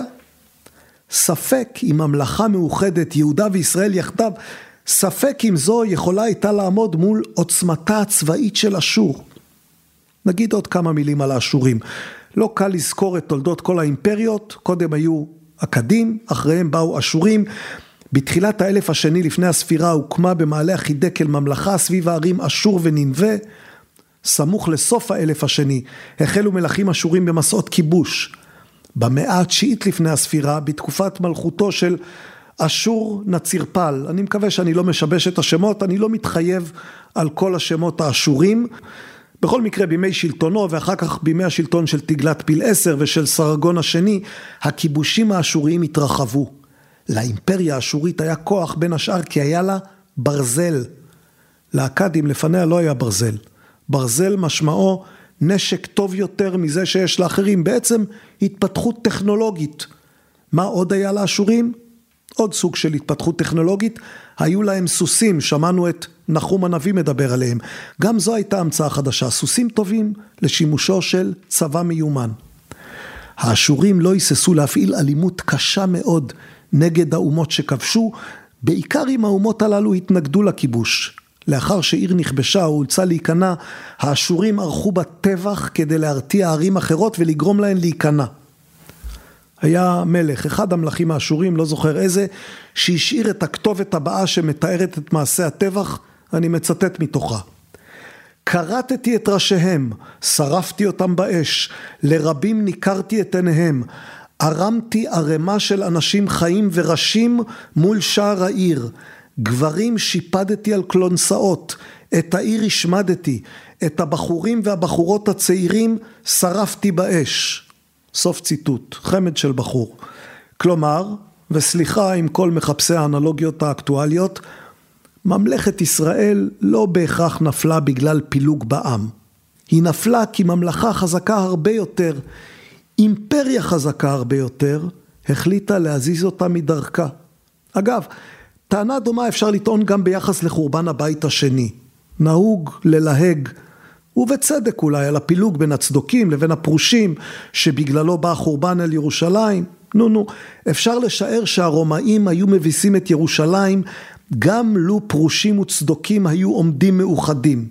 ספק אם ממלכה מאוחדת, יהודה וישראל יחדיו, ספק אם זו יכולה הייתה לעמוד מול עוצמתה הצבאית של אשור. נגיד עוד כמה מילים על האשורים. לא קל לזכור את תולדות כל האימפריות, קודם היו אכדים, אחריהם באו אשורים. בתחילת האלף השני לפני הספירה הוקמה במעלה החידקל ממלכה סביב הערים אשור ונינווה. סמוך לסוף האלף השני החלו מלכים אשורים במסעות כיבוש. במאה התשיעית לפני הספירה, בתקופת מלכותו של אשור נצירפל, אני מקווה שאני לא משבש את השמות, אני לא מתחייב על כל השמות האשורים, בכל מקרה בימי שלטונו ואחר כך בימי השלטון של תגלת פיל 10 ושל סרגון השני, הכיבושים האשוריים התרחבו. לאימפריה האשורית היה כוח בין השאר כי היה לה ברזל. לאכדים לפניה לא היה ברזל. ברזל משמעו נשק טוב יותר מזה שיש לאחרים, בעצם התפתחות טכנולוגית. מה עוד היה לאשורים? עוד סוג של התפתחות טכנולוגית, היו להם סוסים, שמענו את נחום הנביא מדבר עליהם. גם זו הייתה המצאה חדשה, סוסים טובים לשימושו של צבא מיומן. האשורים לא היססו להפעיל אלימות קשה מאוד נגד האומות שכבשו, בעיקר אם האומות הללו התנגדו לכיבוש. לאחר שעיר נכבשה או הולצה להיכנע, האשורים ערכו בטבח כדי להרתיע ערים אחרות ולגרום להן להיכנע. היה מלך, אחד המלכים האשורים, לא זוכר איזה, שהשאיר את הכתובת הבאה שמתארת את מעשה הטבח, אני מצטט מתוכה. קרטתי את ראשיהם, שרפתי אותם באש, לרבים ניכרתי את עיניהם, הרמתי ערימה של אנשים חיים וראשים מול שער העיר, גברים שיפדתי על קלונסאות, את העיר השמדתי, את הבחורים והבחורות הצעירים שרפתי באש. סוף ציטוט, חמד של בחור. כלומר, וסליחה עם כל מחפשי האנלוגיות האקטואליות, ממלכת ישראל לא בהכרח נפלה בגלל פילוג בעם. היא נפלה כי ממלכה חזקה הרבה יותר, אימפריה חזקה הרבה יותר, החליטה להזיז אותה מדרכה. אגב, טענה דומה אפשר לטעון גם ביחס לחורבן הבית השני. נהוג ללהג, ובצדק אולי, על הפילוג בין הצדוקים לבין הפרושים, שבגללו בא חורבן על ירושלים. אפשר לשער שהרומאים היו מביסים את ירושלים, גם לו פרושים וצדוקים היו עומדים מאוחדים.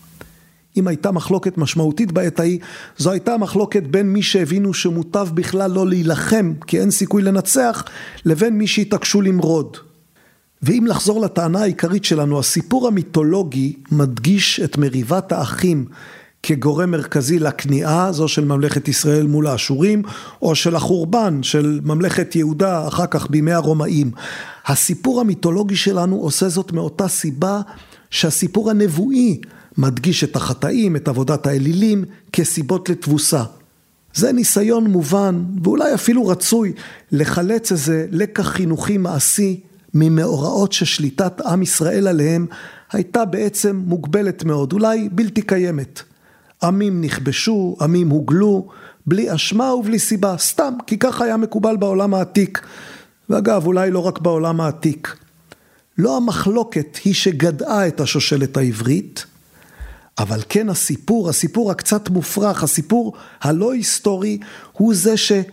אם הייתה מחלוקת משמעותית בעת ההיא, זו הייתה מחלוקת בין מי שהבינו שמוטב בכלל לא להילחם, כי אין סיכוי לנצח, לבין מי שהתעקשו למרוד. ואם לחזור לטענה העיקרית שלנו, הסיפור המיתולוגי מדגיש את מריבת האחים כגורם מרכזי לכניעה, זו של ממלכת ישראל מול האשורים, או של החורבן של ממלכת יהודה אחר כך בימי הרומאים. הסיפור המיתולוגי שלנו עושה זאת מאותה סיבה שהסיפור הנבואי מדגיש את החטאים, את עבודת האלילים, כסיבות לתבוסה. זה ניסיון מובן, ואולי אפילו רצוי, לחלץ איזה לקח חינוכי מעשי, ממאורעות ששליטת עם ישראל עליהם, הייתה בעצם מוגבלת מאוד, אולי בלתי קיימת. עמים נכבשו, עמים הוגלו, בלי אשמה ובלי סיבה, סתם, כי כך היה מקובל בעולם העתיק. ואגב, אולי לא רק בעולם העתיק. לא המחלוקת היא שגדעה את השושלת העברית, אבל כן הסיפור הקצת מופרך, הסיפור הלא היסטורי, הוא זה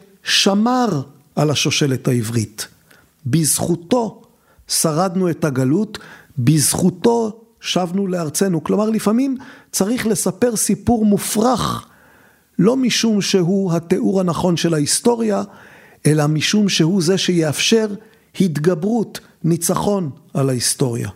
ששמר על השושלת העברית. בזכותו שרדנו את הגלות, בזכותו שבנו לארצנו. כלומר, לפעמים צריך לספר סיפור מופרך, לא משום שהוא התיאור הנכון של ההיסטוריה, אלא משום שהוא זה שיאפשר התגברות, ניצחון על ההיסטוריה.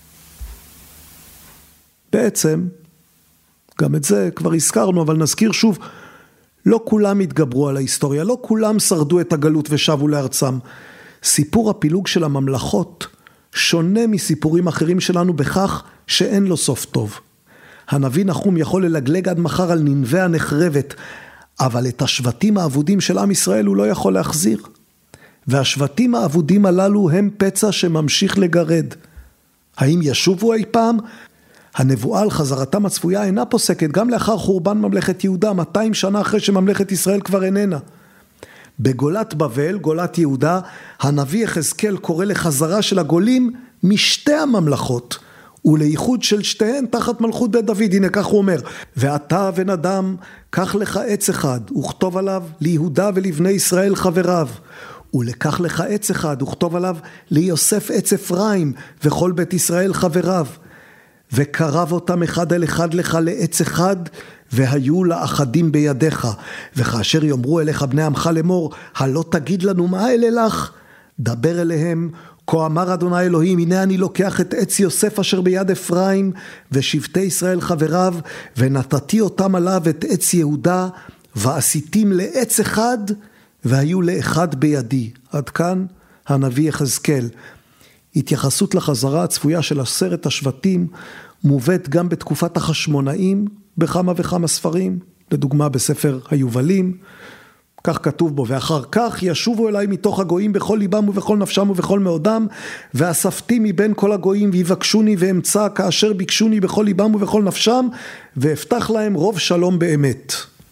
בעצם, גם את זה כבר הזכרנו, אבל נזכיר שוב, לא כולם התגברו על ההיסטוריה, לא כולם שרדו את הגלות ושבו לארצם. סיפור הפילוג של הממלכות שונה מסיפורים אחרים שלנו בכך שאין לו סוף טוב. הנביא נחום יכול ללגלג עד מחר על ננבה הנחרבת, אבל את השבטים האבודים של עם ישראל הוא לא יכול להחזיר. והשבטים האבודים הללו הם פצע שממשיך לגרד. האם ישובו אי פעם? הנבואה על חזרתם הצפויה אינה פוסקת גם לאחר חורבן ממלכת יהודה, 200 שנה אחרי שממלכת ישראל כבר איננה. בגולת בבל, גולת יהודה, הנביא יחזקאל קורא לחזרה של הגולים משתי הממלכות, ולייחוד של שתיהן תחת מלכות בית דוד. הנה כך הוא אומר, ואתה בן אדם, קח לך עץ אחד, וכתוב עליו ליהודה ולבני ישראל חבריו, ולקח לך עץ אחד, וכתוב עליו ליוסף עץ אפרים, וכל בית ישראל חבריו, וקרב אותם אחד אל אחד לך לעץ אחד, והיו לאחדים בידיך, וכאשר יאמרו אליך בני עמך לאמור, הלא תגיד לנו מה אלה לך? דבר אליהם, כה אמר אדוני אלוהים, הנה אני לוקח את עץ יוסף אשר ביד אפרים, ושבטי ישראל חבריו, ונתתי אותם עליו את עץ יהודה, ועשיתים לעץ אחד, והיו לאחד בידי. עד כאן הנביא יחזקאל. התייחסות לחזרה הצפויה של 10 השבטים, מובאת גם בתקופת החשמונאים, בכמה וכמה ספרים, לדוגמה בספר היובלים, כך כתוב בו, ואחר כך ישובו אליי מתוך הגויים בכל ליבם ובכל נפשם ובכל מאודם, ואספתי מבין כל הגויים ויבקשוני ואמצא כאשר ביקשוני בכל ליבם ובכל נפשם, ואפתח להם רוב שלום באמת.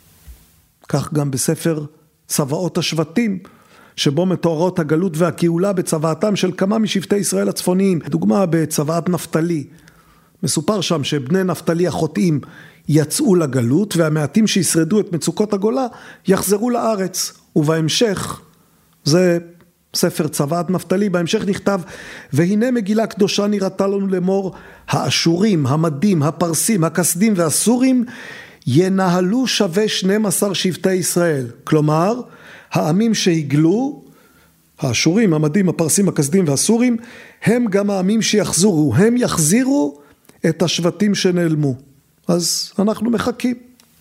כך גם בספר צבאות השבטים, שבו מתוארות הגלות והגאולה בצוואתם של כמה משבטי ישראל הצפוניים, דוגמה בצוואת נפתלי. מסופר שם שבני נפתלי החוטאים יצאו לגלות, והמעטים שישרדו את מצוקות הגולה יחזרו לארץ. ובהמשך, זה ספר צוואת נפתלי, בהמשך נכתב, והנה מגילה קדושה נראתה לנו לאמור, האשורים, המדים, הפרסים, הכסדים והסורים, ינהלו שווה 12 שבטי ישראל. כלומר, העמים שהגלו, האשורים, המדים, הפרסים, הכסדים והסורים, הם גם העמים שיחזרו, הם יחזירו את השבטים שנעלמו. אז אנחנו מחכים.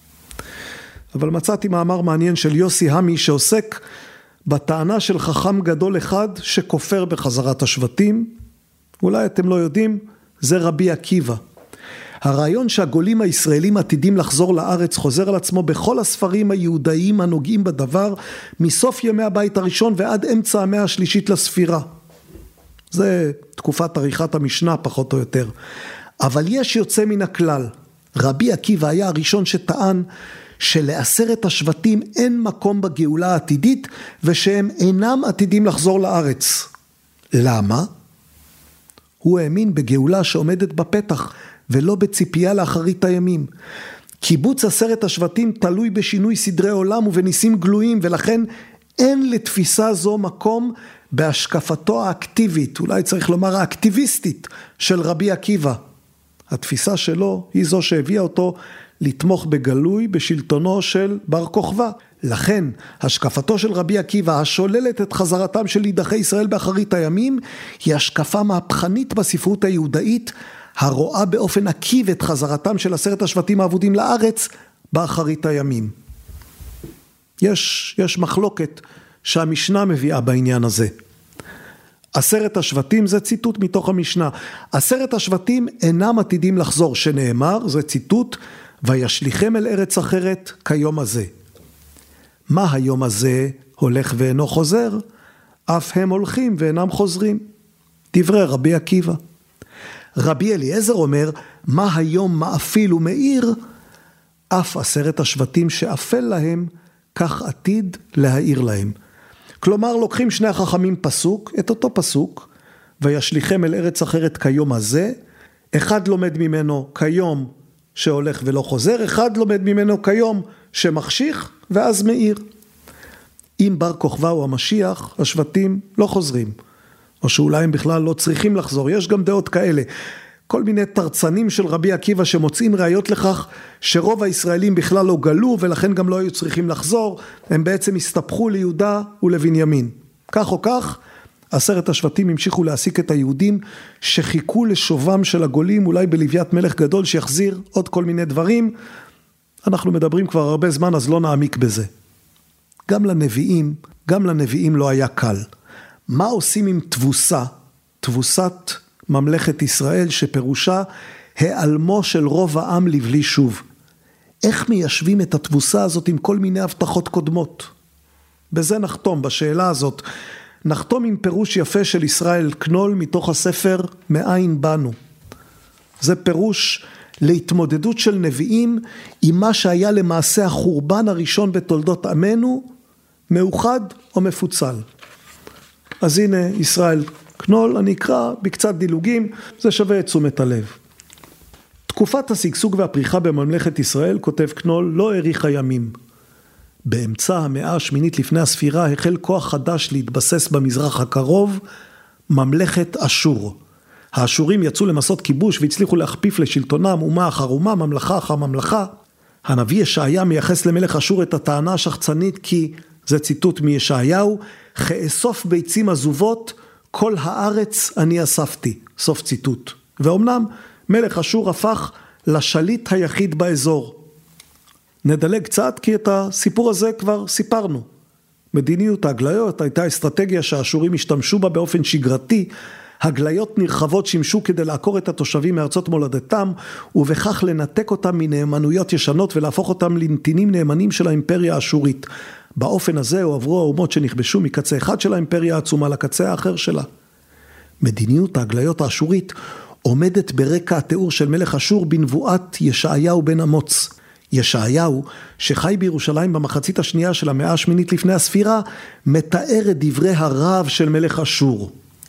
אבל מצאתי מאמר מעניין של יוסי המי שעוסק בטענה של חכם גדול אחד שכופר בחזרת השבטים. אולי אתם לא יודעים, זה רבי עקיבא. הרעיון שהגולים הישראלים עתידים לחזור לארץ חוזר על עצמו בכל הספרים היהודאיים הנוגעים בדבר, מסוף ימי הבית הראשון ועד אמצע המאה השלישית לספירה. זה תקופת עריכת המשנה פחות או יותר. אבל יש יוצא מן הכלל. רבי עקיבא היה הראשון שטען שלעשרת השבטים אין מקום בגאולה העתידית ושהם אינם עתידים לחזור לארץ. למה? הוא האמין בגאולה שעומדת בפתח ולא בציפייה לאחרית הימים. קיבוץ עשרת השבטים תלוי בשינוי סדרי עולם ובניסים גלויים, ולכן אין לתפיסה זו מקום בהשקפתו האקטיבית, אולי צריך לומר האקטיביסטית, של רבי עקיבא. התפיסה שלו היא זו שהביאה אותו לתמוך בגלוי בשלטונו של בר כוכבא. לכן השקפתו של רבי עקיבא השוללת את חזרתם של נידחי ישראל באחרית הימים היא השקפה מהפכנית בספרות היהודאית, הרואה באופן עקיב את חזרתם של עשרת השבטים האבודים לארץ באחרית הימים. יש מחלוקת שהמשנה מביאה בעניין הזה. עשרת השבטים זה ציטוט מתוך המשנה. עשרת השבטים אינם עתידים לחזור, שנאמר, זה ציטוט, וישליכם אל ארץ אחרת כיום הזה. מה היום הזה הולך ואינו חוזר? אף הם הולכים ואינם חוזרים. דברי רבי עקיבא. רבי אליעזר אומר, מה היום מאפיל ומאיר? אף עשרת השבטים שאפל להם, כך עתיד להאיר להם. כלומר, לוקחים שני החכמים פסוק, את אותו פסוק, וישליכם אל ארץ אחרת כיום הזה, אחד לומד ממנו כיום שהולך ולא חוזר, אחד לומד ממנו כיום שמחשיך ואז מאיר. אם בר כוכבא הוא המשיח, השבטים לא חוזרים, או שאולי הם בכלל לא צריכים לחזור. יש גם דעות כאלה, כל מיני תרצנים של רבי עקיבא שמוצאים ראיות לכך שרוב הישראלים בכלל לא גלו ולכן גם לא היו צריכים לחזור, הם בעצם הסתפחו ליהודה ולבנימין. כך או כך, עשרת השבטים המשיכו להעסיק את היהודים שחיכו לשובם של הגולים, אולי בלוויית מלך גדול שיחזיר עוד כל מיני דברים. אנחנו מדברים כבר הרבה זמן אז לא נעמיק בזה. גם לנביאים לא היה קל. מה עושים עם תבוסה? תבוסת ממלכת ישראל שפירושה העלמו של רוב העם לבלי שוב. איך מיישבים את התבוסה הזאת עם כל מיני הבטחות קודמות? בזה נחתום, בשאלה הזאת. נחתום עם פירוש יפה של ישראל קנול מתוך הספר מאין באנו. זה פירוש להתמודדות של נביאים עם מה שהיה למעשה החורבן הראשון בתולדות עמנו, מאוחד או מפוצל. אז הנה ישראל קנול, אני אקרא בקצת דילוגים, זה שווה את תשומת הלב. תקופת השגשוג והפריחה בממלכת ישראל, כותב קנול, לא האריכה ימים. באמצע המאה השמינית לפני הספירה החל כוח חדש להתבסס במזרח הקרוב, ממלכת אשור. האשורים יצאו למסעות כיבוש והצליחו להכפיף לשלטונם אומה אחר אומה, ממלכה אחר ממלכה. הנביא ישעיה מייחס למלך אשור את הטענה השחצנית כי, זה ציטוט מישעיהו, כאסוף ביצים עזובות, כל הארץ אני אספתי, סוף ציטוט. ואומנם מלך אשור הפך לשליט היחיד באזור. נדלג קצת כי את הסיפור הזה כבר סיפרנו. מדיניות ההגליות הייתה אסטרטגיה שהאשורים השתמשו בה באופן שגרתי. הגליות נרחבות שימשו כדי לעקור את התושבים מארצות מולדתם, ובכך לנתק אותם מנאמנויות ישנות ולהפוך אותם לנתינים נאמנים של האימפריה האשורית. באופן הזה הועברו האומות שנכבשו מקצה אחד של האימפריה העצומה לקצה האחר שלה. מדיניות ההגליות האשורית עומדת ברקע התיאור של מלך אשור בנבואת ישעיהו בן אמוץ. ישעיהו, שחי בירושלים במחצית השנייה של המאה השמינית לפני הספירה, מתאר את דברי הרעב של מלך אשור.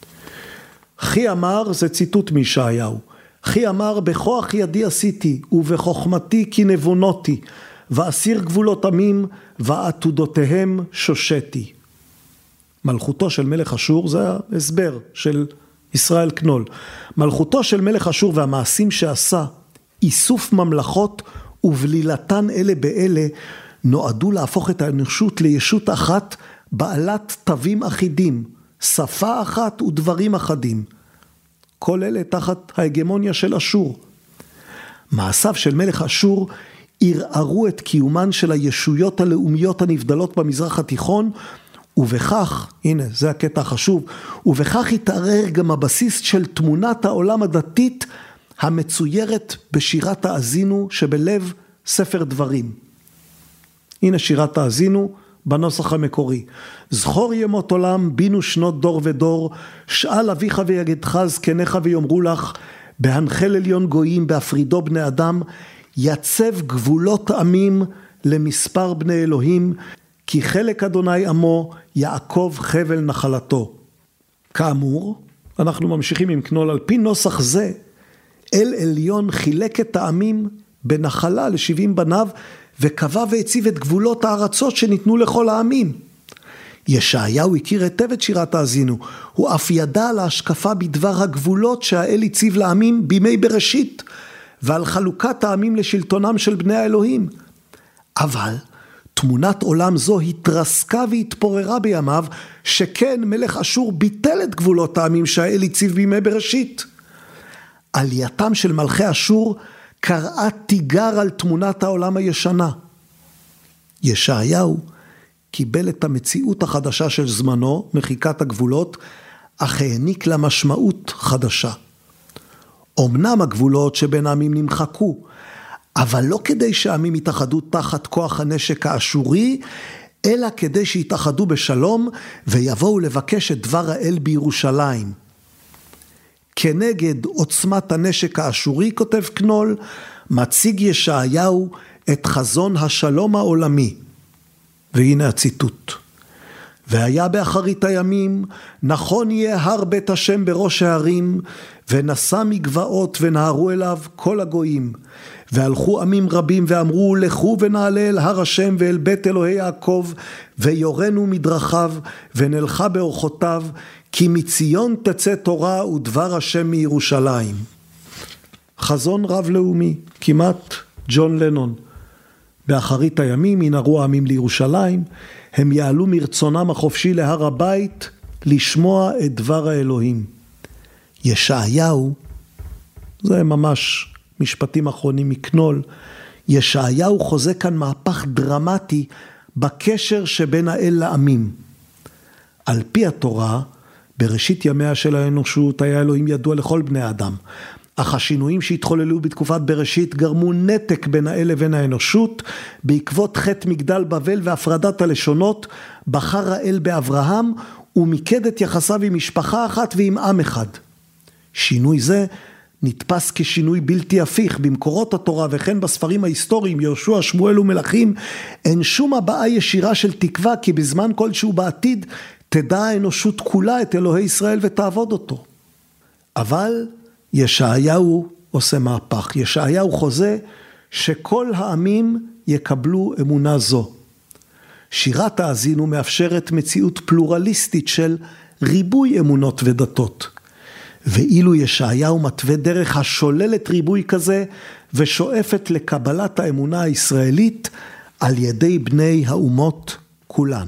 חי אמר, זה ציטוט מישעיהו, חי אמר, בכוח ידי עשיתי ובחוכמתי כי נבונותי, ואסיר גבולות עמים ועתודותיהם שושתי. מלכותו של מלך אשור, זה ההסבר של ישראל קנול. מלכותו של מלך אשור והמעשים שעשה, איסוף ממלכות ובלילתן אלה באלה, נועדו להפוך את האנושות לישות אחת, בעלת תווים אחידים, שפה אחת ודברים אחדים. כל אלה תחת ההגמוניה של אשור. מעשיו של מלך אשור ערערו את קיומן של הישויות הלאומיות הנבדלות במזרח התיכון, ובכך, הנה זה הקטע החשוב, ובכך התערער גם הבסיס של תמונת העולם הדתית המצוירת בשירת האזינו שבלב ספר דברים. הנה שירת האזינו בנוסח המקורי. זכור ימות עולם, בינו שנות דור ודור, שאל אביך ויגדך זקניך ויאמרו לך, בהנחל עליון גויים, בהפרידו בני אדם, יצב גבולות עמים למספר בני אלוהים, כי חלק אדוני עמו, יעקב חבל נחלתו. כאמור, אנחנו ממשיכים עם קנול, על פי נוסח זה, אל עליון חילק את העמים בנחלה ל70 בניו, וקבע והציב את גבולות הארצות שניתנו לכל העמים. ישעיהו הכיר היטב את שירת האזינו, הוא אף ידע על ההשקפה בדבר הגבולות שהאל הציב לעמים בימי בראשית, ועל חלוקת העמים לשלטונם של בני האלוהים. אבל תמונת עולם זו התרסקה והתפוררה בימיו, שכן מלך אשור ביטל את גבולות העמים שהאל הציב בימי בראשית. עלייתם של מלכי אשור קראה תיגר על תמונת העולם הישנה. ישעיהו קיבל את המציאות החדשה של זמנו, מחיקת הגבולות, אך העניק לה משמעות חדשה. אמנם הגבולות שבין העמים נמחקו, אבל לא כדי שהעמים יתאחדו תחת כוח הנשק האשורי, אלא כדי שיתאחדו בשלום ויבואו לבקש את דבר האל בירושלים. כנגד עוצמת הנשק האשורי, כותב קנול, מציג ישעיהו את חזון השלום העולמי. והנה הציטוט. והיה באחרית הימים, נכון יהיה הר בית השם בראש הערים, ונשא מגבעות ונהרו אליו כל הגויים. והלכו עמים רבים ואמרו, לכו ונעלה אל הר השם ואל בית אלוהי יעקב, ויורנו מדרכיו, ונלכה באורחותיו, כי מציון תצא תורה ודבר השם מירושלים. חזון רב לאומי, כמעט ג'ון לנון. באחרית הימים ינהרו העמים לירושלים, הם יעלו מרצונם החופשי להר הבית, לשמוע את דבר האלוהים. ישעיהו, זה ממש משפטים אחרונים מקנול, ישעיהו חוזה כאן מהפך דרמטי בקשר שבין האל לעמים. על פי התורה, בראשית ימיה של האנושות היה אלוהים ידוע לכל בני האדם, אך השינויים שהתחוללו בתקופת בראשית גרמו נתק בין האל לבין האנושות. בעקבות חטא מגדל בבל והפרדת הלשונות, בחר האל באברהם ומיקד את יחסיו עם משפחה אחת ועם עם אחד. שינוי זה נתפס כשינוי בלתי הפיך. במקורות התורה וכן בספרים ההיסטוריים יהושע, שמואל ומלכים, אין שום הבעה ישירה של תקווה כי בזמן כלשהו בעתיד תדע האנושות כולה את אלוהי ישראל ותעבוד אותו. אבל ישעיהו עושה מהפך. ישעיהו חוזה שכל העמים יקבלו אמונה זו. שירת האזינו מאפשרת מציאות פלורליסטית של ריבוי אמונות ודתות. ואילו ישעיהו מתווה דרך השוללת ריבוי כזה ושואפת לקבלת האמונה הישראלית על ידי בני האומות כולן.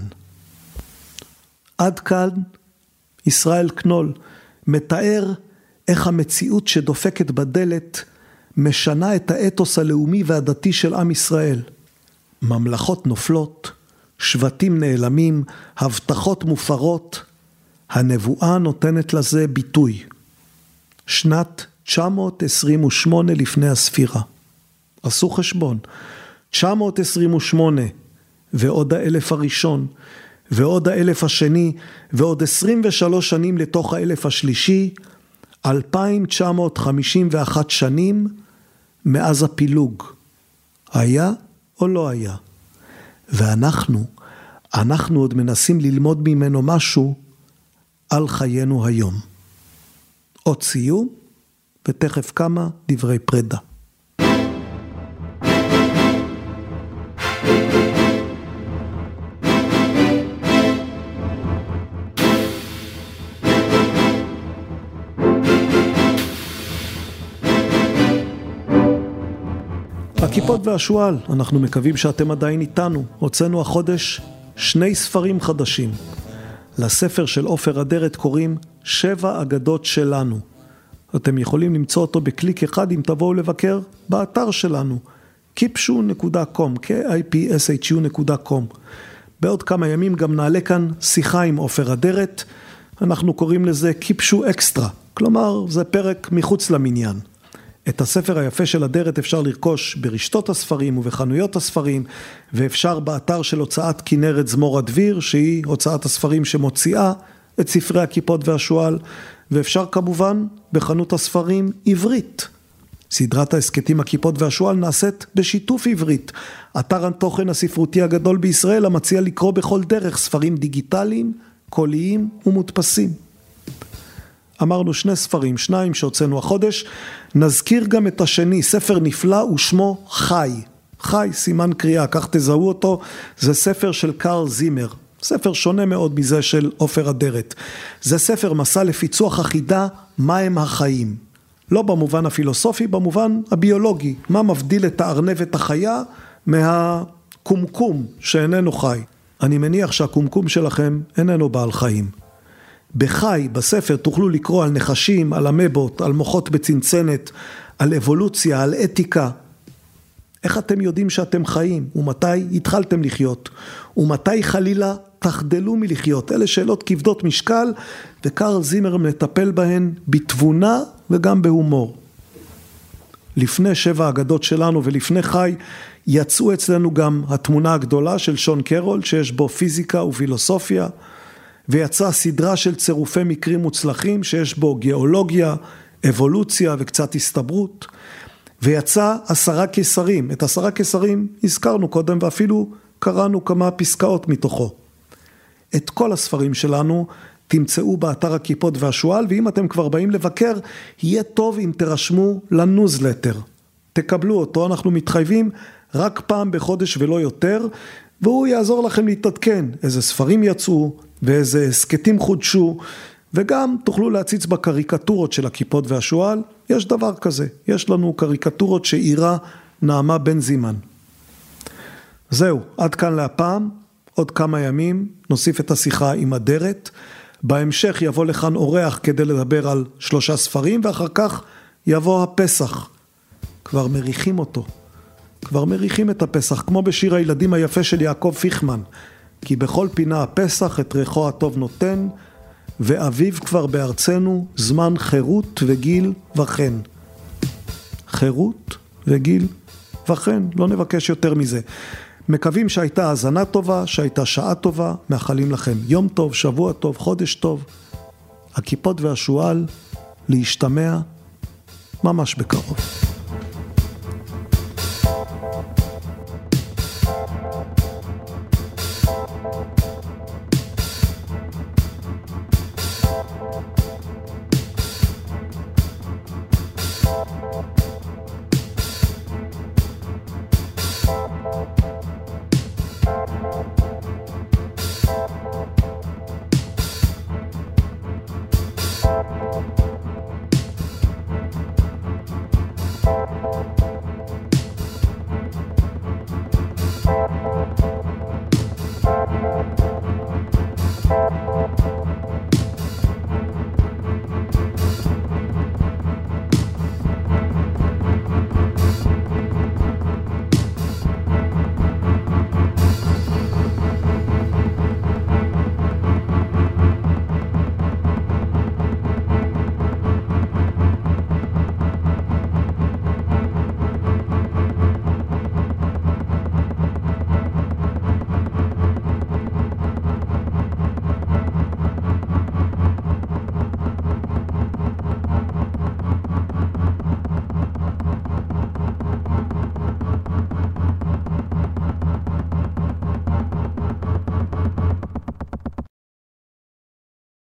עד כאן ישראל קנול מתאר איך המציאות שדופקת בדלת משנה את האתוס הלאומי והדתי של עם ישראל. ממלכות נופלות, שבטים נעלמים, הבטחות מופרות, הנבואה נותנת לזה ביטוי. שנת 928 לפני הספירה. עשו חשבון. 928 ועוד 1000 הראשון ועוד 1000 השני ועוד 23 שנים לתוך 1000 השלישי, 2951 שנים מאז הפילוג. היה או לא היה? ואנחנו עוד מנסים ללמוד ממנו משהו על חיינו היום. עוד סיום ותכף כמה דברי פרידה. הכיפות והשואל, אנחנו מקווים שאתם עדיין איתנו. הוצאנו החודש 2 ספרים חדשים. לספר של עופר אדרת קוראים 7 אגדות שלנו. אתם יכולים למצוא אותו בקליק אחד אם תבואו לבקר באתר שלנו, kipshu.com, kipshu.com. בעוד כמה ימים גם נעלה כאן שיחה עם עופר אדרת, אנחנו קוראים לזה קיפשו אקסטרה, כלומר זה פרק מחוץ למניין. את הספר היפה של אדרת אפשר לרכוש ברשתות הספרים ובחנויות הספרים, ואפשר באתר של הוצאת כנרת זמור הדביר, שהיא הוצאת הספרים שמוציאה את ספרי הכיפות והשואל, ואפשר כמובן בחנות הספרים עברית. סדרת ההסכתים הכיפות והשואל נעשית בשיתוף עברית. אתר התוכן הספרותי הגדול בישראל המציע לקרוא בכל דרך ספרים דיגיטליים, קוליים ומודפסים. אמרנו 2 ספרים, 2 שהוצאנו החודש, נזכיר גם את השני, ספר נפלא ושמו חי. חי, סימן קריאה, כך תזהו אותו, זה ספר של קרל זימר. ספר שונה מאוד מזה של עופר אדרת. זה ספר מסע לפיצוח החידה, מה הם החיים. לא במובן הפילוסופי, במובן הביולוגי. מה מבדיל את הארנבת החיה מהקומקום שאיננו חי. אני מניח שהקומקום שלכם איננו בעל חיים. בחי, בספר, תוכלו לקרוא על נחשים, על אמבות, על מוחות בצנצנת, על אבולוציה, על אתיקה. איך אתם יודעים שאתם חיים? ומתי התחלתם לחיות? ומתי חלילה תחדלו מלחיות? אלה שאלות כבדות משקל, וקרל זימר מטפל בהן בתבונה וגם בהומור. לפני 7 אגדות שלנו ולפני חי, יצאו אצלנו גם התמונה הגדולה של שון קרול, שיש בו פיזיקה ופילוסופיה, ויצאה סדרה של צירופי מקרים מוצלחים, שיש בו גיאולוגיה, אבולוציה וקצת הסתברות, ויצא 10 קיסרים. את 10 קיסרים הזכרנו קודם, ואפילו קראנו כמה פסקאות מתוכו. את כל הספרים שלנו תמצאו באתר הכיפות והשואל, ואם אתם כבר באים לבקר, יהיה טוב אם תרשמו לניוזלטר. תקבלו אותו, אנחנו מתחייבים רק פעם בחודש ולא יותר, והוא יעזור לכם להתעדכן איזה ספרים יצאו, ואיזה הסקטים חודשו, וגם תוכלו להציץ בקריקטורות של הכיפות והשואל. יש דבר כזה, יש לנו קריקטורות שאירה נעמה בן זימן. זהו, עד כאן להפעם, עוד כמה ימים נוסיף את השיחה עם אדרת, בהמשך יבוא לכאן אורח כדי לדבר על 3 ספרים, ואחר כך יבוא הפסח. כבר מריחים אותו, כבר מריחים את הפסח, כמו בשיר הילדים היפה של יעקב פיכמן, כי בכל פינה הפסח את ריחו הטוב נותן, ואביב כבר בארצנו זמן חירות וגיל וכן. חירות וגיל וכן, לא נבקש יותר מזה. מקווים שהייתה האזנה טובה, שהייתה שעה טובה, מאחלים לכם יום טוב, שבוע טוב, חודש טוב. הכיפות והשואל להשתמע ממש בקרוב.